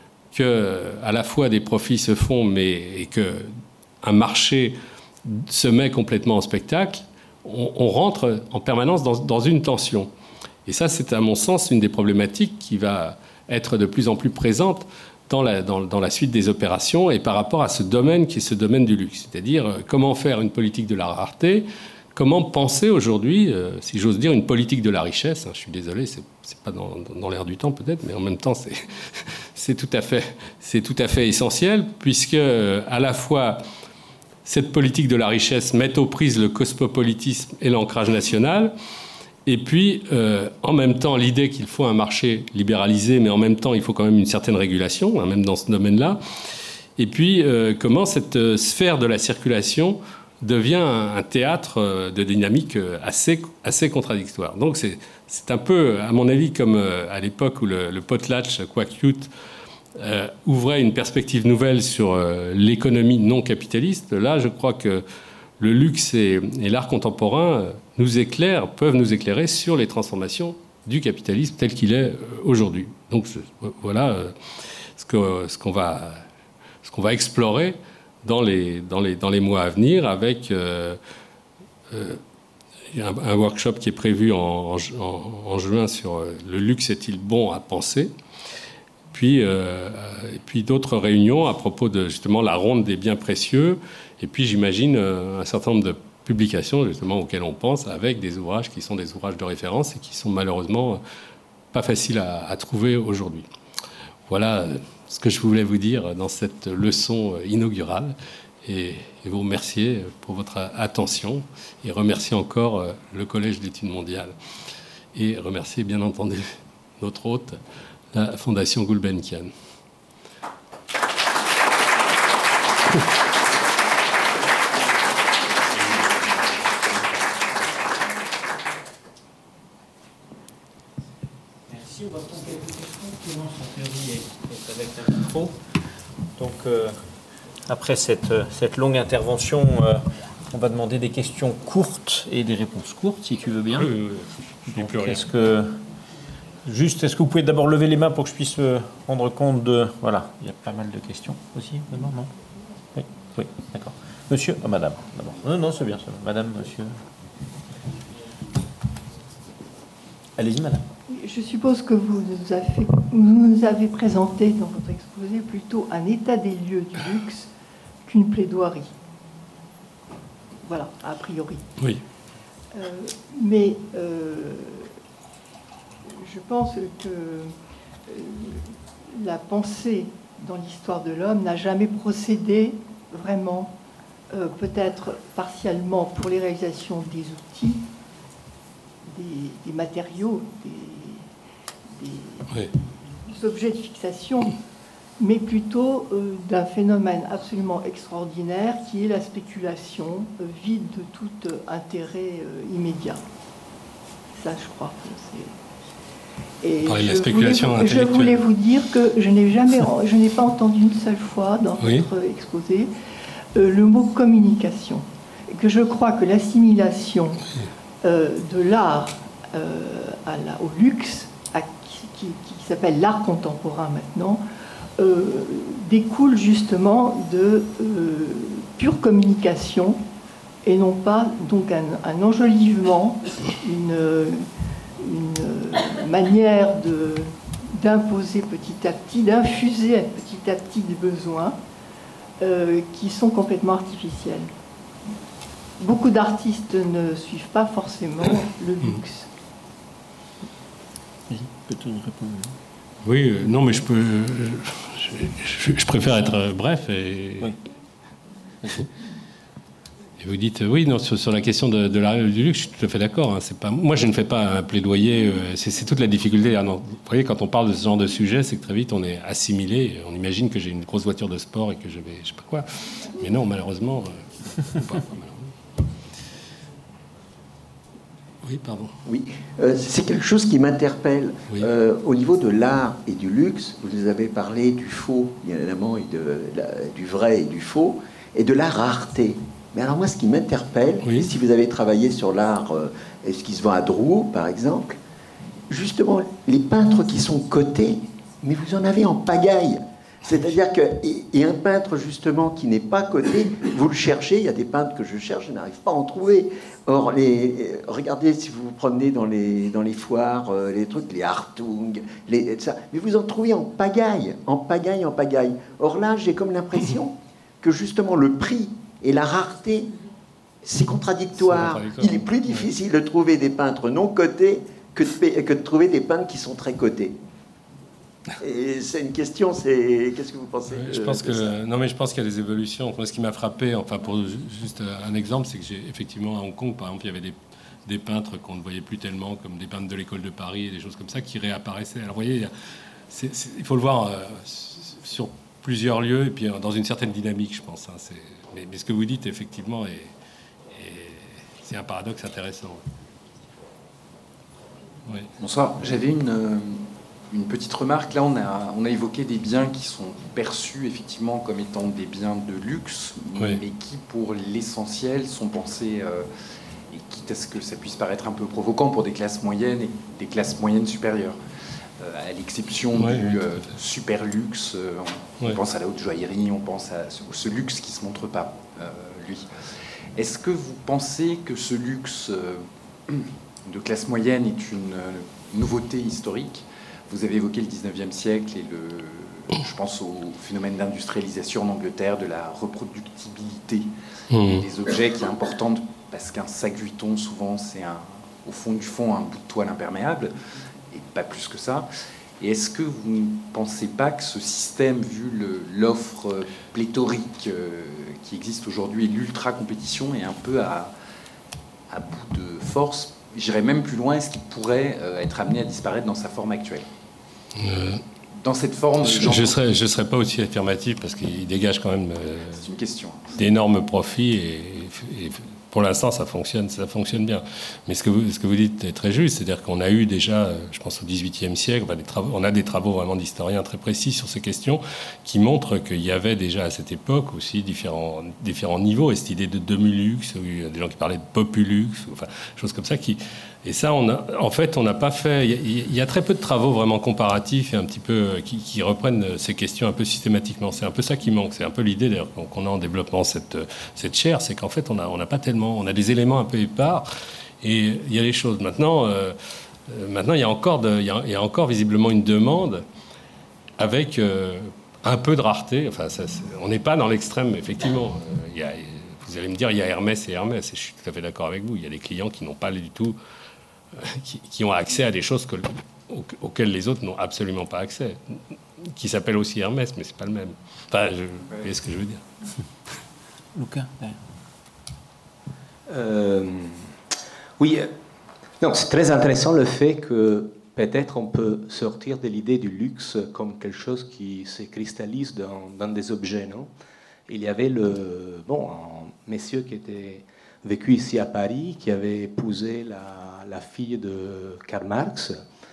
que à la fois des profits se font, mais et que un marché se met complètement en spectacle, on, on rentre en permanence dans, dans une tension. Et ça, c'est à mon sens une des problématiques qui va être de plus en plus présente dans la, dans, dans la suite des opérations et par rapport à ce domaine qui est ce domaine du luxe. C'est-à-dire comment faire une politique de la rareté, comment penser aujourd'hui, euh, si j'ose dire, une politique de la richesse. Hein, je suis désolé, c'est, c'est pas dans, dans l'air du temps peut-être, mais en même temps, c'est, c'est, tout à fait, c'est tout à fait essentiel, puisque euh, à la fois cette politique de la richesse met aux prises le cosmopolitisme et l'ancrage national. Et puis, euh, en même temps, l'idée qu'il faut un marché libéralisé, mais en même temps, il faut quand même une certaine régulation, hein, même dans ce domaine-là. Et puis, euh, comment cette euh, sphère de la circulation devient un, un théâtre euh, de dynamique euh, assez, assez contradictoire. Donc, c'est, c'est un peu, à mon avis, comme euh, à l'époque où le, le potlatch Kwak-Yut Euh, ouvrait une perspective nouvelle sur euh, l'économie non capitaliste. Là, je crois que le luxe et, et l'art contemporain euh, nous éclairent, peuvent nous éclairer sur les transformations du capitalisme tel qu'il est euh, aujourd'hui. Donc je, voilà euh, ce, que, ce, qu'on va, ce qu'on va explorer dans les, dans les, dans les mois à venir avec euh, euh, un, un workshop qui est prévu en, en, en juin sur euh, le luxe est-il bon à penser. Puis, euh, et puis d'autres réunions à propos de justement la ronde des biens précieux. Et puis j'imagine euh, un certain nombre de publications justement auxquelles on pense avec des ouvrages qui sont des ouvrages de référence et qui sont malheureusement pas faciles à, à trouver aujourd'hui. Voilà ce que je voulais vous dire dans cette leçon inaugurale. Et, et vous remercier pour votre attention et remercier encore le Collège d'études mondiales. Et remercier bien entendu notre hôte, la Fondation Gulbenkian. Ici, on va prendre quelques questions qui commencent en théorie et avec un micro. Donc, euh, après cette, cette longue intervention, euh, on va demander des questions courtes et des réponses courtes, si tu veux bien. Oui, oui, oui. Donc, est-ce que, juste, est-ce que vous pouvez d'abord lever les mains pour que je puisse me rendre compte de... Voilà, il y a pas mal de questions aussi, maintenant, non? Oui, oui, d'accord. Monsieur, ah, madame, d'abord. Non, non, c'est bien, ça. Madame, monsieur. Allez-y, madame. Je suppose que vous nous, avez, vous nous avez présenté dans votre exposé plutôt un état des lieux du luxe qu'une plaidoirie. Voilà, a priori. Oui. Euh, mais euh, je pense que euh, la pensée dans l'histoire de l'homme n'a jamais procédé vraiment, euh, peut-être partiellement pour les réalisations des outils, des, des matériaux, des, des, Oui. des objets de fixation, mais plutôt euh, d'un phénomène absolument extraordinaire qui est la spéculation, euh, vide de tout euh, intérêt euh, immédiat. Ça, je crois que c'est... Et Parler de la je spéculation voulais, je intellectuelle. voulais vous dire que je n'ai jamais, je n'ai pas entendu une seule fois dans Oui. votre exposé euh, le mot communication. Et que je crois que l'assimilation euh, de l'art euh, à la, au luxe, à, qui, qui, qui s'appelle l'art contemporain maintenant, euh, découle justement de euh, pure communication et non pas donc un, un enjolivement, une, une manière de, d'imposer petit à petit, d'infuser petit à petit des besoins euh, qui sont complètement artificiels. Beaucoup d'artistes ne suivent pas forcément le luxe. Oui, peut-être répondre. Oui, euh, non, mais je peux. Euh, je, je, je préfère être euh, bref et. Oui. Et vous dites, oui, non, sur, sur la question de, de l'art et du luxe, je suis tout à fait d'accord. Hein, c'est pas, moi, je ne fais pas un plaidoyer. Euh, c'est, c'est toute la difficulté. Hein, non, vous voyez, quand on parle de ce genre de sujet, c'est que très vite, on est assimilé. On imagine que j'ai une grosse voiture de sport et que je vais, je sais pas quoi. Mais non, malheureusement, euh, pas, pas malheureusement. Oui, pardon. Oui, euh, c'est quelque chose qui m'interpelle. Oui. Euh, au niveau de l'art et du luxe, vous nous avez parlé du faux, bien évidemment, et de, la, du vrai et du faux, et de la rareté. Mais alors moi, ce qui m'interpelle, oui. si vous avez travaillé sur l'art, euh, ce qui se vend à Drouot, par exemple, justement, les peintres qui sont cotés, mais vous en avez en pagaille. C'est-à-dire que, et, et un peintre justement qui n'est pas coté, vous le cherchez, il y a des peintres que je cherche, je n'arrive pas à en trouver. Or, les, regardez si vous vous promenez dans les, dans les foires, euh, les trucs, les Hartung, les, ça, mais vous en trouvez en pagaille, en pagaille, en pagaille. Or là, j'ai comme l'impression que justement le prix et la rareté, c'est contradictoire. C'est contradictoire. Il est plus difficile de trouver des peintres non cotés que de, que de trouver des peintres qui sont très cotés. Et c'est une question, c'est qu'est-ce que vous pensez de, je pense de que ça non, mais je pense qu'il y a des évolutions. Moi, ce qui m'a frappé, enfin pour juste un exemple, c'est que j'ai effectivement à Hong Kong, par exemple, il y avait des, des peintres qu'on ne voyait plus tellement, comme des peintres de l'école de Paris et des choses comme ça, qui réapparaissaient. Alors, vous voyez, c'est, c'est, il faut le voir euh, sur plusieurs lieux et puis dans une certaine dynamique, je pense. Hein, c'est, mais, mais ce que vous dites, effectivement, est, est, c'est un paradoxe intéressant. Oui. Bonsoir. J'avais une. Euh... Une petite remarque, là on a, on a évoqué des biens qui sont perçus effectivement comme étant des biens de luxe, oui. mais qui pour l'essentiel sont pensés, euh, et quitte à ce que ça puisse paraître un peu provoquant pour des classes moyennes et des classes moyennes supérieures. Euh, à l'exception oui, du oui, euh, super luxe, euh, on, oui. on pense à la haute joaillerie, on pense à ce, ce luxe qui ne se montre pas, euh, lui. Est-ce que vous pensez que ce luxe euh, de classe moyenne est une euh, nouveauté historique ? Vous avez évoqué le dix-neuvième siècle et le, je pense au phénomène d'industrialisation en Angleterre, de la reproductibilité mmh. des objets qui est importante parce qu'un sac Vuitton, souvent, c'est un, au fond du fond un bout de toile imperméable et pas plus que ça. Et est-ce que vous ne pensez pas que ce système, vu le, l'offre pléthorique euh, qui existe aujourd'hui et l'ultra-compétition, est un peu à, à bout de force ? J'irais même plus loin, est-ce qu'il pourrait euh, être amené à disparaître dans sa forme actuelle ? Euh, dans cette forme, je ne serais, je serais pas aussi affirmatif parce qu'il dégage quand même euh, c'est une question. d'énormes profits et, et pour l'instant, ça fonctionne, ça fonctionne bien. Mais ce que vous, ce que vous dites est très juste, c'est-à-dire qu'on a eu déjà, je pense au dix-huitième siècle, on a des travaux, on a des travaux vraiment d'historiens très précis sur ces questions qui montrent qu'il y avait déjà à cette époque aussi différents, différents niveaux. Et cette idée de demi-luxe, il y a des gens qui parlaient de populux, enfin, choses comme ça. Qui, et ça, on a, en fait, on n'a pas fait... Il y, a, il y a très peu de travaux vraiment comparatifs et un petit peu qui, qui reprennent ces questions un peu systématiquement. C'est un peu ça qui manque. C'est un peu l'idée, d'ailleurs, qu'on a en développement cette, cette chaire, c'est qu'en fait, on n'a on a pas tellement... On a des éléments un peu épars et il y a les choses. Maintenant, euh, maintenant il, y a encore de, il, y a, il y a encore visiblement une demande avec euh, un peu de rareté. Enfin, ça, on n'est pas dans l'extrême, effectivement. Euh, il y a, vous allez me dire, il y a Hermès et Hermès. Et je suis tout à fait d'accord avec vous. Il y a des clients qui n'ont pas du tout... Euh, qui, qui ont accès à des choses que, auxquelles les autres n'ont absolument pas accès. Qui s'appellent aussi Hermès, mais c'est pas le même. Enfin, je, vous voyez ce que je veux dire. Luca, Euh, oui, non, c'est très intéressant le fait que peut-être on peut sortir de l'idée du luxe comme quelque chose qui se cristallise dans, dans des objets, non? Il y avait le, bon, un monsieur qui était vécu ici à Paris, qui avait épousé la, la fille de Karl Marx,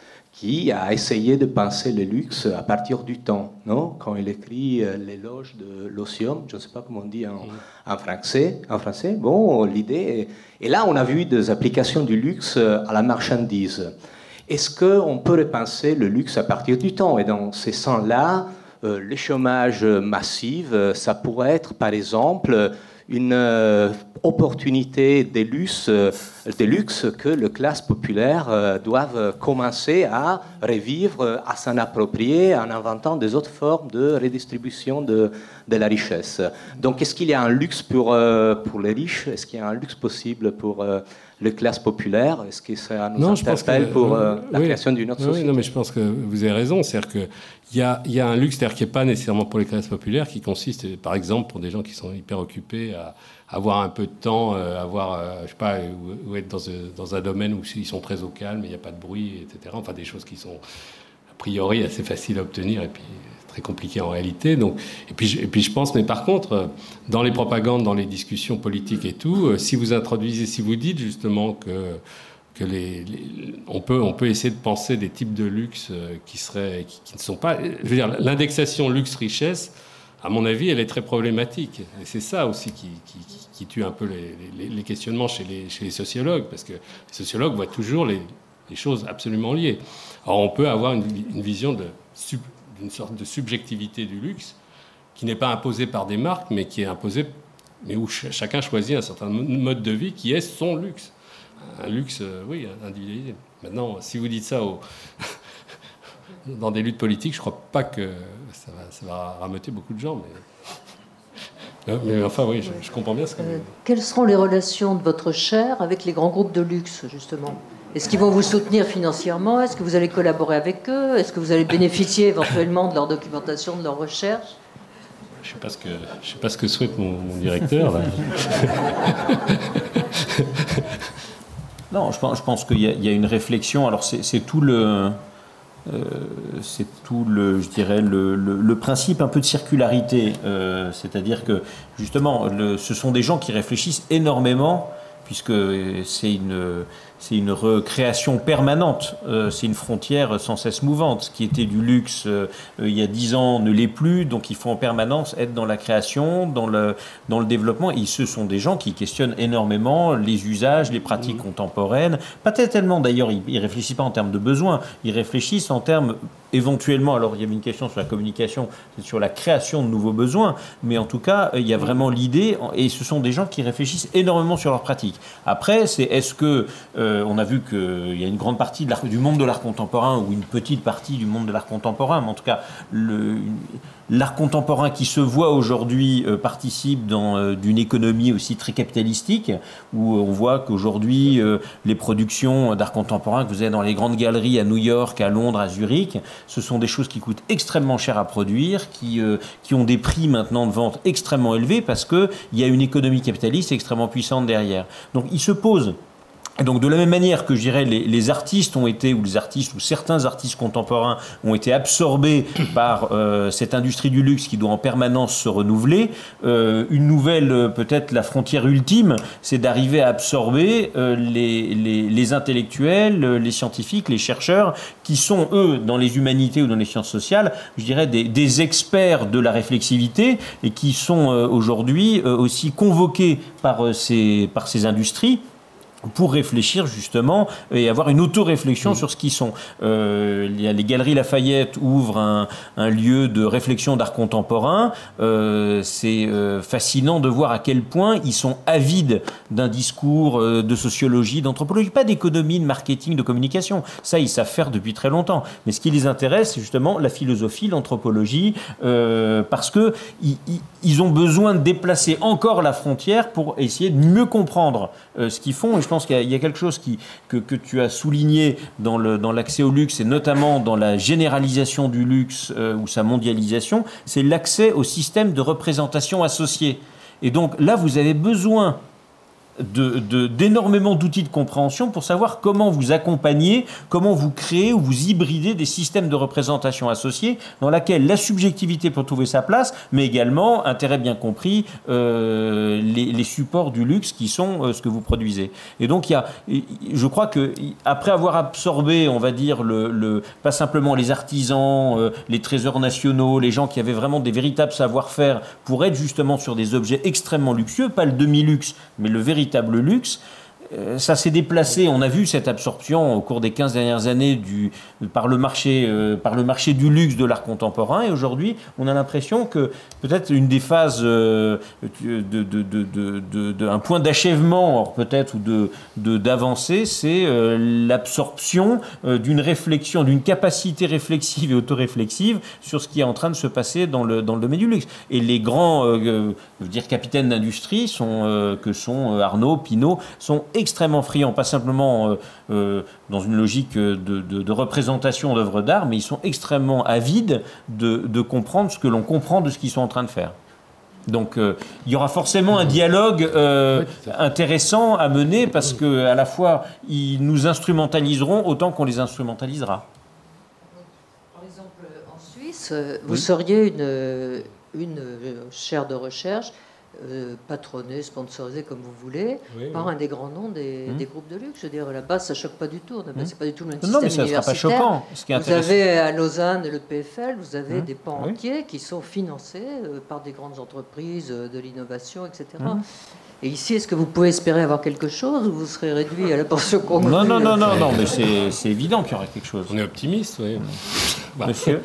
qui a essayé de penser le luxe à partir du temps, non? Quand il écrit euh, l'éloge de l'osium, je ne sais pas comment on dit en, en français, en français. Bon, l'idée est... Et là, on a vu des applications du luxe à la marchandise. Est-ce qu'on peut repenser le luxe à partir du temps? Et dans ces sens-là, euh, le chômage massif, ça pourrait être, par exemple, une euh, opportunité de luxe, euh, de luxe que les classes populaires euh, doivent commencer à revivre, euh, à s'en approprier en inventant des autres formes de redistribution de, de la richesse. Donc, est-ce qu'il y a un luxe pour, euh, pour les riches? Est-ce qu'il y a un luxe possible pour euh, les classes populaires? Est-ce que ça nous non, interpelle que, pour euh, la oui, création d'une autre oui, société? Non, mais je pense que vous avez raison. C'est-à-dire qu'il y a, y a un luxe, c'est-à-dire qui n'est pas nécessairement pour les classes populaires, qui consiste, par exemple, pour des gens qui sont hyper occupés, à avoir un peu de temps, euh, avoir, euh, je sais pas, ou, ou être dans, dans un domaine où ils sont très au calme, il n'y a pas de bruit, et cetera. Enfin, des choses qui sont a priori assez faciles à obtenir et puis très compliquées en réalité. Donc, et puis, et puis je pense, mais par contre, dans les propagandes, dans les discussions politiques et tout, si vous introduisez, si vous dites justement que que les, les, on peut on peut essayer de penser des types de luxe qui seraient qui, qui ne sont pas, je veux dire, l'indexation luxe-richesse, à mon avis, elle est très problématique. Et c'est ça aussi qui, qui, qui tue un peu les, les, les questionnements chez les, chez les sociologues, parce que les sociologues voient toujours les, les choses absolument liées. Alors on peut avoir une, une vision de, d'une sorte de subjectivité du luxe qui n'est pas imposée par des marques, mais qui est imposée, mais où ch- chacun choisit un certain mode de vie qui est son luxe. Un luxe, euh, oui, individualisé. Maintenant, si vous dites ça aux... dans des luttes politiques, je ne crois pas que ça va, ça va rameuter beaucoup de gens. Mais, mais enfin, oui, je, je comprends bien ce que vous... Euh, quelles seront les relations de votre chaire avec les grands groupes de luxe, justement? Est-ce qu'ils vont vous soutenir financièrement? Est-ce que vous allez collaborer avec eux? Est-ce que vous allez bénéficier éventuellement de leur documentation, de leur recherche? Je ne sais pas ce que, je sais pas ce que souhaite mon, mon directeur, là. Non, je pense, je pense qu'il y a, il y a une réflexion. Alors, c'est, c'est tout le... Euh, c'est tout le, je dirais, le, le, le principe un peu de circularité. Euh, c'est-à-dire que, justement, le, ce sont des gens qui réfléchissent énormément, puisque c'est une, c'est une recréation permanente. Euh, c'est une frontière sans cesse mouvante. Ce qui était du luxe euh, il y a dix ans ne l'est plus, donc il faut en permanence être dans la création, dans le, dans le développement. Et ce sont des gens qui questionnent énormément les usages, les pratiques mmh. contemporaines. Pas tellement, d'ailleurs, ils ne réfléchissent pas en termes de besoins, ils réfléchissent en termes éventuellement, alors il y avait une question sur la communication, sur la création de nouveaux besoins, mais en tout cas, il y a vraiment l'idée, et ce sont des gens qui réfléchissent énormément sur leurs pratiques. Après, c'est est-ce que, euh, on a vu qu'il y a une grande partie de l'art, du monde de l'art contemporain, ou une petite partie du monde de l'art contemporain, mais en tout cas, le, l'art contemporain qui se voit aujourd'hui euh, participe dans, euh, d'une économie aussi très capitalistique, où on voit qu'aujourd'hui, euh, les productions d'art contemporain que vous avez dans les grandes galeries à New York, à Londres, à Zurich, ce sont des choses qui coûtent extrêmement cher à produire, qui, euh, qui ont des prix maintenant de vente extrêmement élevés parce qu'il y a une économie capitaliste extrêmement puissante derrière. Donc il se pose Et donc de la même manière que je dirais les, les artistes ont été, ou les artistes, ou certains artistes contemporains ont été absorbés par euh, cette industrie du luxe qui doit en permanence se renouveler, euh, une nouvelle, euh, peut-être la frontière ultime, c'est d'arriver à absorber euh, les, les, les intellectuels, les scientifiques, les chercheurs, qui sont eux, dans les humanités ou dans les sciences sociales, je dirais des, des experts de la réflexivité et qui sont euh, aujourd'hui euh, aussi convoqués par, euh, ces, par ces industries pour réfléchir justement et avoir une auto-réflexion mmh. sur ce qu'ils sont. Euh, les Galeries Lafayette ouvrent un, un lieu de réflexion d'art contemporain. Euh, c'est euh, fascinant de voir à quel point ils sont avides d'un discours euh, de sociologie, d'anthropologie, pas d'économie, de marketing, de communication. Ça, ils savent faire depuis très longtemps. Mais ce qui les intéresse, c'est justement la philosophie, l'anthropologie, euh, parce que ils, ils ont besoin de déplacer encore la frontière pour essayer de mieux comprendre euh, ce qu'ils font. Et je pense qu'il y a, il y a quelque chose qui, que, que tu as souligné dans, le, dans l'accès au luxe, et notamment dans la généralisation du luxe euh, ou sa mondialisation, c'est l'accès au système de représentation associée. Et donc là, vous avez besoin De, de, d'énormément d'outils de compréhension pour savoir comment vous accompagner, comment vous créer ou vous hybrider des systèmes de représentation associés dans laquelle la subjectivité peut trouver sa place, mais également, intérêt bien compris, euh, les, les supports du luxe qui sont euh, ce que vous produisez. Et donc, il y a, je crois que après avoir absorbé, on va dire, le, le, pas simplement les artisans, euh, les trésors nationaux, les gens qui avaient vraiment des véritables savoir-faire pour être justement sur des objets extrêmement luxueux, pas le demi-luxe, mais le véritable luxe, euh, ça s'est déplacé. On a vu cette absorption au cours des quinze dernières années du, par, le marché, euh, par le marché du luxe de l'art contemporain. Et aujourd'hui, on a l'impression que peut-être une des phases, euh, de, de, de, de, de, de, un point d'achèvement, peut-être, ou de, de, d'avancée, c'est euh, l'absorption euh, d'une réflexion, d'une capacité réflexive et autoréflexive sur ce qui est en train de se passer dans le, dans le domaine du luxe. Et les grands euh, je veux dire, capitaines d'industrie sont, euh, que sont euh, Arnaud, Pinault, sont extrêmement friands, pas simplement euh, euh, dans une logique de, de, de représentation d'œuvres d'art, mais ils sont extrêmement avides de, de comprendre ce que l'on comprend de ce qu'ils sont en train de faire. Donc euh, il y aura forcément un dialogue euh, intéressant à mener parce qu'à la fois ils nous instrumentaliseront autant qu'on les instrumentalisera. Par exemple, en Suisse, vous oui. seriez une, une chaire de recherche Euh, patronné, sponsorisé comme vous voulez, oui, par oui. un des grands noms des, mmh. des groupes de luxe. Je veux dire, là-bas, ça choque pas du tout. Mmh. C'est pas du tout le même non, système mais ça universitaire. Sera pas choquant. Ce qui est vous avez à Lausanne le P F L, vous avez mmh. des pans oui. entiers qui sont financés euh, par des grandes entreprises euh, de l'innovation, et cetera. Mmh. Et ici, est-ce que vous pouvez espérer avoir quelque chose ou vous serez réduit à la portion congrue? Non, non, non, non, non, mais c'est, c'est évident qu'il y aurait quelque chose. On est optimiste, oui. Bah. Monsieur.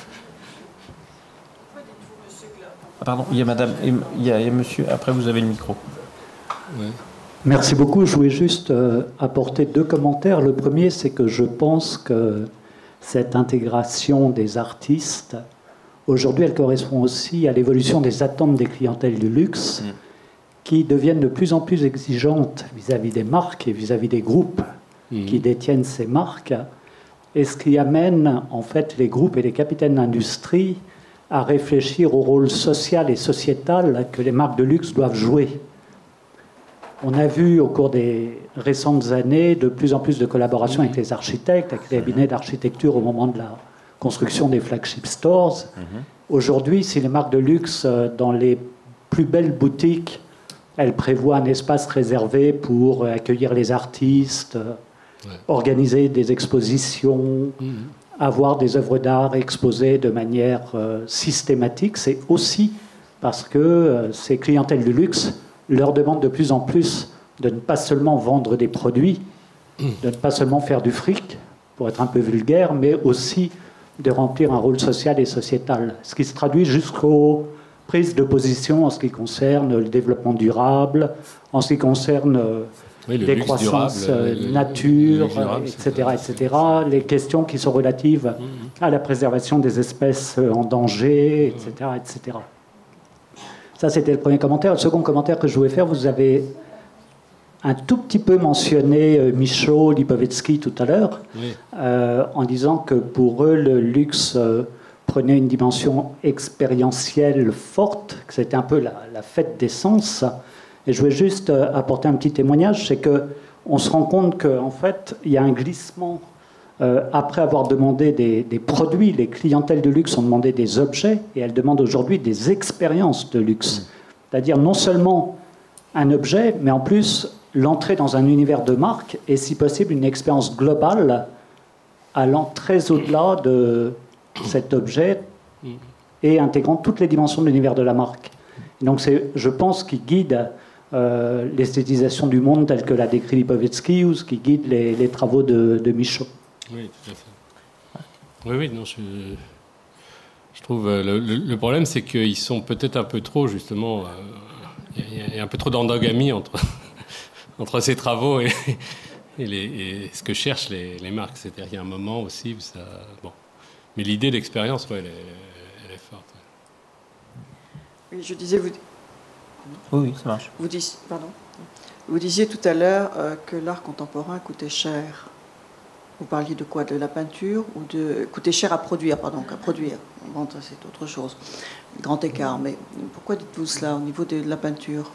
Pardon, il y a madame, il y a, il y a monsieur, après vous avez le micro. Ouais. Merci beaucoup, je voulais juste euh, apporter deux commentaires. Le premier, c'est que je pense que cette intégration des artistes, aujourd'hui, elle correspond aussi à l'évolution des attentes des clientèles du luxe, mmh. qui deviennent de plus en plus exigeantes vis-à-vis des marques et vis-à-vis des groupes mmh. qui détiennent ces marques, et ce qui amène en fait les groupes et les capitaines d'industrie à réfléchir au rôle social et sociétal que les marques de luxe doivent jouer. On a vu au cours des récentes années de plus en plus de collaborations avec les architectes, avec les cabinets d'architecture au moment de la construction des flagship stores. Mm-hmm. Aujourd'hui, si les marques de luxe, dans les plus belles boutiques, elles prévoient un espace réservé pour accueillir les artistes, ouais. organiser des expositions, mm-hmm. avoir des œuvres d'art exposées de manière euh, systématique, c'est aussi parce que euh, ces clientèles du luxe leur demandent de plus en plus de ne pas seulement vendre des produits, de ne pas seulement faire du fric, pour être un peu vulgaire, mais aussi de remplir un rôle social et sociétal. Ce qui se traduit jusqu'aux prises de position en ce qui concerne le développement durable, en ce qui concerne... Euh, Oui, des croissances durable, nature, le, le durable, et cetera, et cetera. Les questions qui sont relatives mmh. à la préservation des espèces en danger, et cetera, et cetera. Ça, c'était le premier commentaire. Le second commentaire que je voulais faire, vous avez un tout petit peu mentionné Michaud, Lipovetsky tout à l'heure, oui. euh, en disant que pour eux, le luxe euh, prenait une dimension expérientielle forte, que c'était un peu la, la fête des sens. Et je voulais juste apporter un petit témoignage, c'est que on se rend compte qu'en fait, il y a un glissement. Euh, après avoir demandé des, des produits, les clientèles de luxe ont demandé des objets, et elles demandent aujourd'hui des expériences de luxe. Mmh. C'est-à-dire non seulement un objet, mais en plus l'entrée dans un univers de marque, et si possible une expérience globale allant très au-delà de cet objet et intégrant toutes les dimensions de l'univers de la marque. Et donc c'est, je pense, qui guide euh, l'esthétisation du monde telle que l'a décrit Lipovetsky, ou ce qui guide les, les travaux de, de Michaud. Oui, tout à fait. Oui, oui, non, je, je trouve euh, le, le problème, c'est qu'ils sont peut-être un peu trop, justement, il euh, y, y a un peu trop d'endogamie entre, entre ces travaux et, et, les, et ce que cherchent les, les marques. C'est-à-dire qu'il y a un moment aussi où ça... Bon. Mais l'idée d'expérience, ouais, elle, est, elle est forte. Ouais. Oui, je disais... Vous... Oui, oui, ça marche. Vous, dis... Pardon. Vous disiez tout à l'heure euh, que l'art contemporain coûtait cher. Vous parliez de quoi? De la peinture ou de... Coûter cher à produire, pardon, qu'à produire. Bon, ça, c'est autre chose. Grand écart. Mais pourquoi dites-vous cela au niveau de la peinture?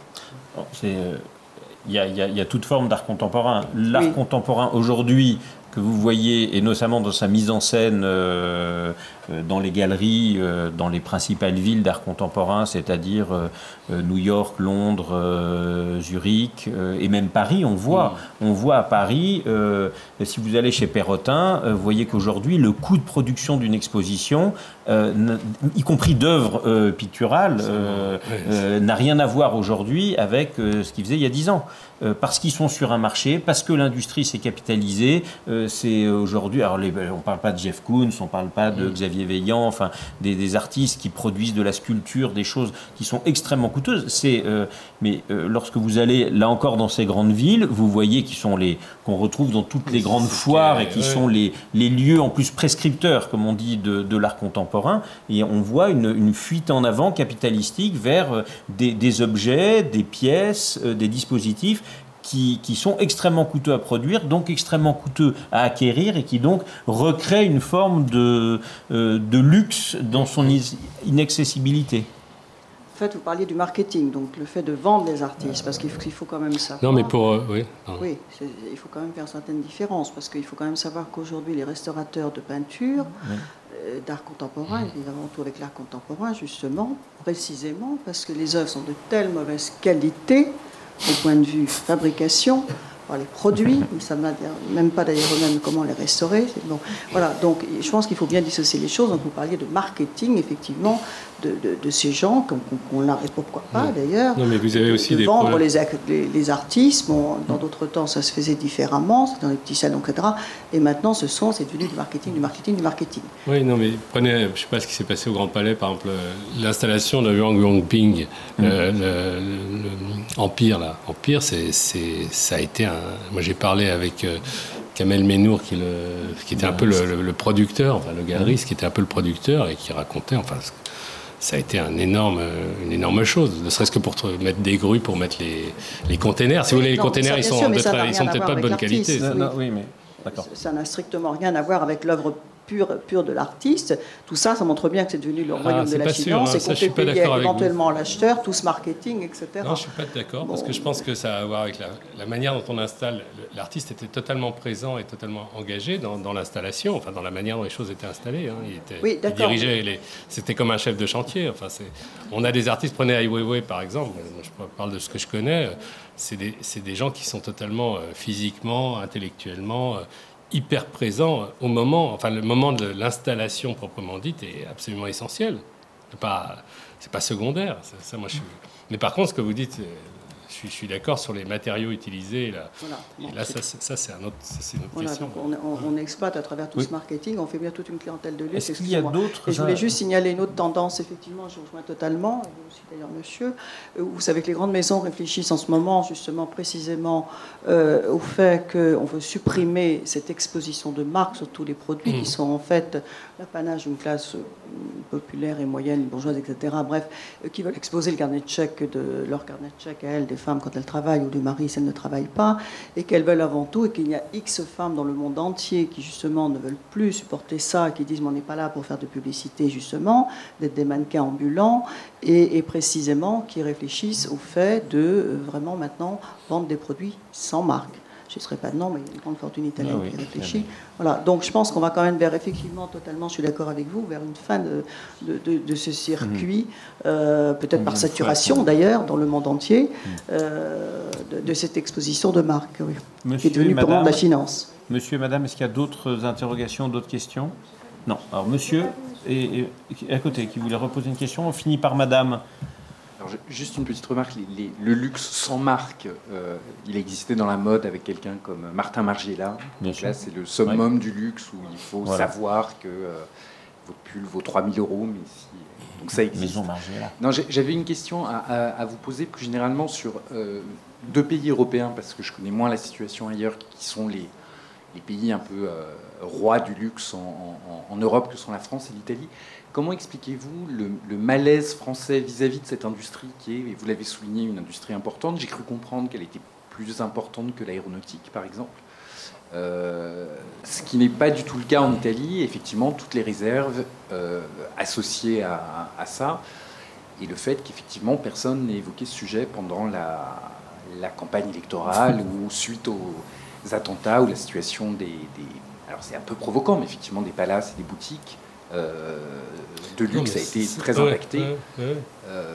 Il euh, y, y, y a toute forme d'art contemporain. L'art oui. contemporain, aujourd'hui, que vous voyez, et notamment dans sa mise en scène euh, dans les galeries, euh, dans les principales villes d'art contemporain, c'est-à-dire euh, New York, Londres, euh, Zurich, euh, et même Paris, on voit, mmh. on voit à Paris, euh, si vous allez chez Perrotin, euh, vous voyez qu'aujourd'hui, le coût de production d'une exposition, euh, y compris d'œuvres euh, picturales, euh, euh, n'a rien à voir aujourd'hui avec euh, ce qu'ils faisaient il y a dix ans. Euh, parce qu'ils sont sur un marché, parce que l'industrie s'est capitalisée. Euh, c'est aujourd'hui, alors les, on ne parle pas de Jeff Koons, on ne parle pas de Xavier Veillant, enfin des, des artistes qui produisent de la sculpture, des choses qui sont extrêmement coûteuses. C'est, euh, mais euh, lorsque vous allez là encore dans ces grandes villes, vous voyez qu'ils sont les qu'on retrouve dans toutes les grandes foires et qui ouais. sont les, les lieux en plus prescripteurs, comme on dit, de, de l'art contemporain. Et on voit une, une fuite en avant capitalistique vers des, des objets, des pièces, des dispositifs Qui, qui sont extrêmement coûteux à produire, donc extrêmement coûteux à acquérir, et qui donc recréent une forme de, euh, de luxe dans son inaccessibilité. En fait, vous parliez du marketing, donc le fait de vendre les artistes, parce qu'il faut, il faut quand même savoir... Non, mais pour... Euh, oui, oui il faut quand même faire certaines différences, parce qu'il faut quand même savoir qu'aujourd'hui, les restaurateurs de peinture, oui. euh, d'art contemporain, et avant tout avec l'art contemporain, justement, précisément, parce que les œuvres sont de telle mauvaise qualité, au point de vue fabrication, par les produits, ça ne m'a même pas d'ailleurs même comment les restaurer. Bon, voilà, donc je pense qu'il faut bien dissocier les choses. Donc vous parliez de marketing, effectivement, de, de, de ces gens, qu'on qu l'a, et pourquoi pas oui. d'ailleurs. Non, mais vous avez aussi de des vendre les, les, les artistes. Bon, dans d'autres temps, ça se faisait différemment, c'était dans les petits salons, et cetera. Et maintenant, ce sont, c'est devenu du marketing, du marketing, du marketing. Oui, non, mais prenez, je ne sais pas ce qui s'est passé au Grand Palais, par exemple, l'installation de Huang Yongping, mm. le, le, le Empire, là. Empire, c'est, c'est, ça a été un... Moi, j'ai parlé avec euh, Kamel Menour, qui, le, qui était un peu le, le, le producteur, enfin le galeriste, qui était un peu le producteur et qui racontait, enfin, ça a été un énorme, une énorme chose, ne serait-ce que pour mettre des grues, pour mettre les, les containers. Si vous voulez, les containers, ils sont, sûr, de, ils sont peut-être pas de bonne qualité. Oui. Non, oui, mais d'accord. Ça n'a strictement rien à voir avec l'œuvre pure, pure de l'artiste. Tout ça, ça montre bien que c'est devenu le royaume ah, de la finance, et qu'on fait payer éventuellement l'acheteur, tout ce marketing, et cetera. Non, je ne suis pas d'accord, bon. parce que je pense que ça a à voir avec la, la manière dont on installe. L'artiste était totalement présent et totalement engagé dans, dans l'installation, enfin dans la manière dont les choses étaient installées. Hein. Il, était, oui, il dirigeait, les, c'était comme un chef de chantier. Enfin, c'est, on a des artistes, prenez Ai Weiwei par exemple, je parle de ce que je connais, c'est des, c'est des gens qui sont totalement euh, physiquement, intellectuellement... Euh, hyper présent au moment, enfin le moment de l'installation proprement dite est absolument essentiel. C'est pas, c'est pas secondaire. Ça, ça, moi, je suis... Mais par contre, ce que vous dites, je suis, je suis d'accord sur les matériaux utilisés. Là, voilà. bon, et là ça, ça, c'est un autre, ça, c'est une autre voilà, question. Donc on, on, on exploite à travers tout oui. ce marketing, on fait bien toute une clientèle de luxe. Est-ce qu'il y a d'autres... Et je voulais juste signaler une autre tendance, effectivement, je rejoins totalement, et vous aussi d'ailleurs, monsieur. Vous savez que les grandes maisons réfléchissent en ce moment, justement, précisément, euh, au fait qu'on veut supprimer cette exposition de marques sur tous les produits mmh. qui sont en fait l'apanage d'une classe populaire et moyenne, bourgeoise, et cetera. Bref, euh, qui veulent exposer le carnet de chèques de leur carnet de chèques à elles, des femmes quand elles travaillent, ou du mari si elles ne travaillent pas, et qu'elles veulent avant tout, et qu'il y a X femmes dans le monde entier qui justement ne veulent plus supporter ça, qui disent mais on n'est pas là pour faire de publicité justement, d'être des mannequins ambulants, et, et précisément qui réfléchissent au fait de euh, vraiment maintenant vendre des produits sans marque. je ne citerai pas de nom, mais il y a une grande fortune italienne Ah oui, qui réfléchit. Voilà, donc je pense qu'on va quand même vers, effectivement, totalement, je suis d'accord avec vous, vers une fin de, de, de, de ce circuit, mmh. euh, peut-être par saturation d'ailleurs, dans le monde entier, mmh. euh, de, de cette exposition de marque, oui, Monsieur qui est devenue pour de la finance. Monsieur et Madame, est-ce qu'il y a d'autres interrogations, d'autres questions? Non. Alors, Monsieur, et, et à côté, qui voulait reposer une question, on finit par Madame. Alors, juste une petite remarque, les, les, le luxe sans marque, euh, il existait dans la mode avec quelqu'un comme Martin Margiela. Bien Donc là, c'est le summum ouais. du luxe où il faut voilà. savoir que euh, votre pull vaut trois mille euros, mais si... Donc ça existe. Maison Margiela. Non, j'avais une question à, à, à vous poser plus généralement sur euh, deux pays européens, parce que je connais moins la situation ailleurs, qui sont les, les pays un peu euh, rois du luxe en, en, en Europe, que sont la France et l'Italie. Comment expliquez-vous le, le malaise français vis-à-vis de cette industrie qui est, et vous l'avez souligné, une industrie importante? J'ai cru comprendre qu'elle était plus importante que l'aéronautique, par exemple. Euh, ce qui n'est pas du tout le cas en Italie. Effectivement, toutes les réserves euh, associées à, à ça, et le fait qu'effectivement, personne n'ait évoqué ce sujet pendant la, la campagne électorale ou suite aux attentats ou la situation des... des alors c'est un peu provoquant, mais effectivement, des palaces et des boutiques Euh, de luxe non, a été très impacté. Ouais, ouais, ouais. Euh,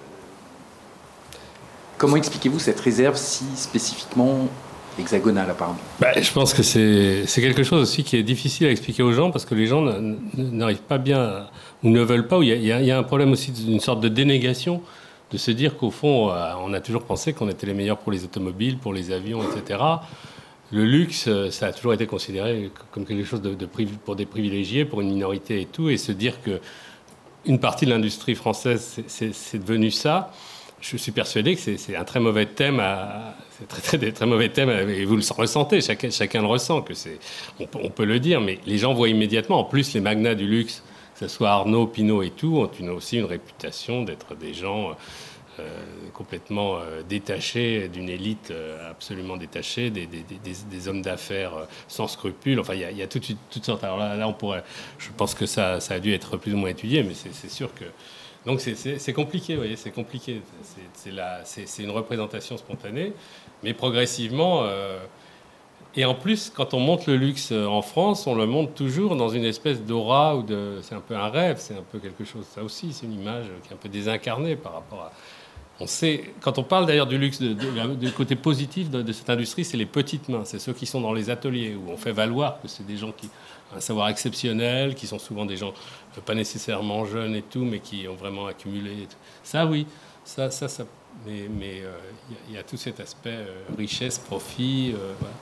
comment expliquez-vous cette réserve si spécifiquement hexagonale, apparemment? bah, Je pense que c'est, c'est quelque chose aussi qui est difficile à expliquer aux gens parce que les gens n'arrivent pas bien à, ou ne veulent pas. Ou il y, y, y a un problème aussi d'une sorte de dénégation, de se dire qu'au fond, on a toujours pensé qu'on était les meilleurs pour les automobiles, pour les avions, et cetera. Le luxe, ça a toujours été considéré comme quelque chose de, de pour des privilégiés, pour une minorité et tout, et se dire que une partie de l'industrie française, c'est, c'est, c'est devenu ça. Je suis persuadé que c'est, c'est un très mauvais thème, à, c'est très, très, très mauvais thème, et vous le ressentez, chacun, chacun le ressent, que c'est, on, on peut le dire, mais les gens voient immédiatement. En plus, les magnats du luxe, que ce soit Arnault, Pinault et tout, ont une, aussi une réputation d'être des gens Euh, complètement euh, détachés, d'une élite euh, absolument détachée, des, des, des, des hommes d'affaires euh, sans scrupules. Enfin, il y a, y a toutes, toutes sortes. Alors là, là, on pourrait. Je pense que ça, ça a dû être plus ou moins étudié, mais c'est, c'est sûr que. Donc c'est, c'est, c'est compliqué, vous voyez, c'est compliqué. C'est, c'est, la, c'est, c'est une représentation spontanée, mais progressivement. Euh, et en plus, quand on monte le luxe en France, on le monte toujours dans une espèce d'aura ou de. C'est un peu un rêve, c'est un peu quelque chose. Ça aussi, c'est une image qui est un peu désincarnée par rapport à. On sait, quand on parle d'ailleurs du luxe, de, de, du côté positif de, de cette industrie, c'est les petites mains, c'est ceux qui sont dans les ateliers, où on fait valoir que c'est des gens qui ont un savoir exceptionnel, qui sont souvent des gens pas nécessairement jeunes et tout, mais qui ont vraiment accumulé. Et tout. Ça, oui, ça, ça, ça mais il mais, euh, y, y a tout cet aspect euh, richesse, profit. Euh, voilà.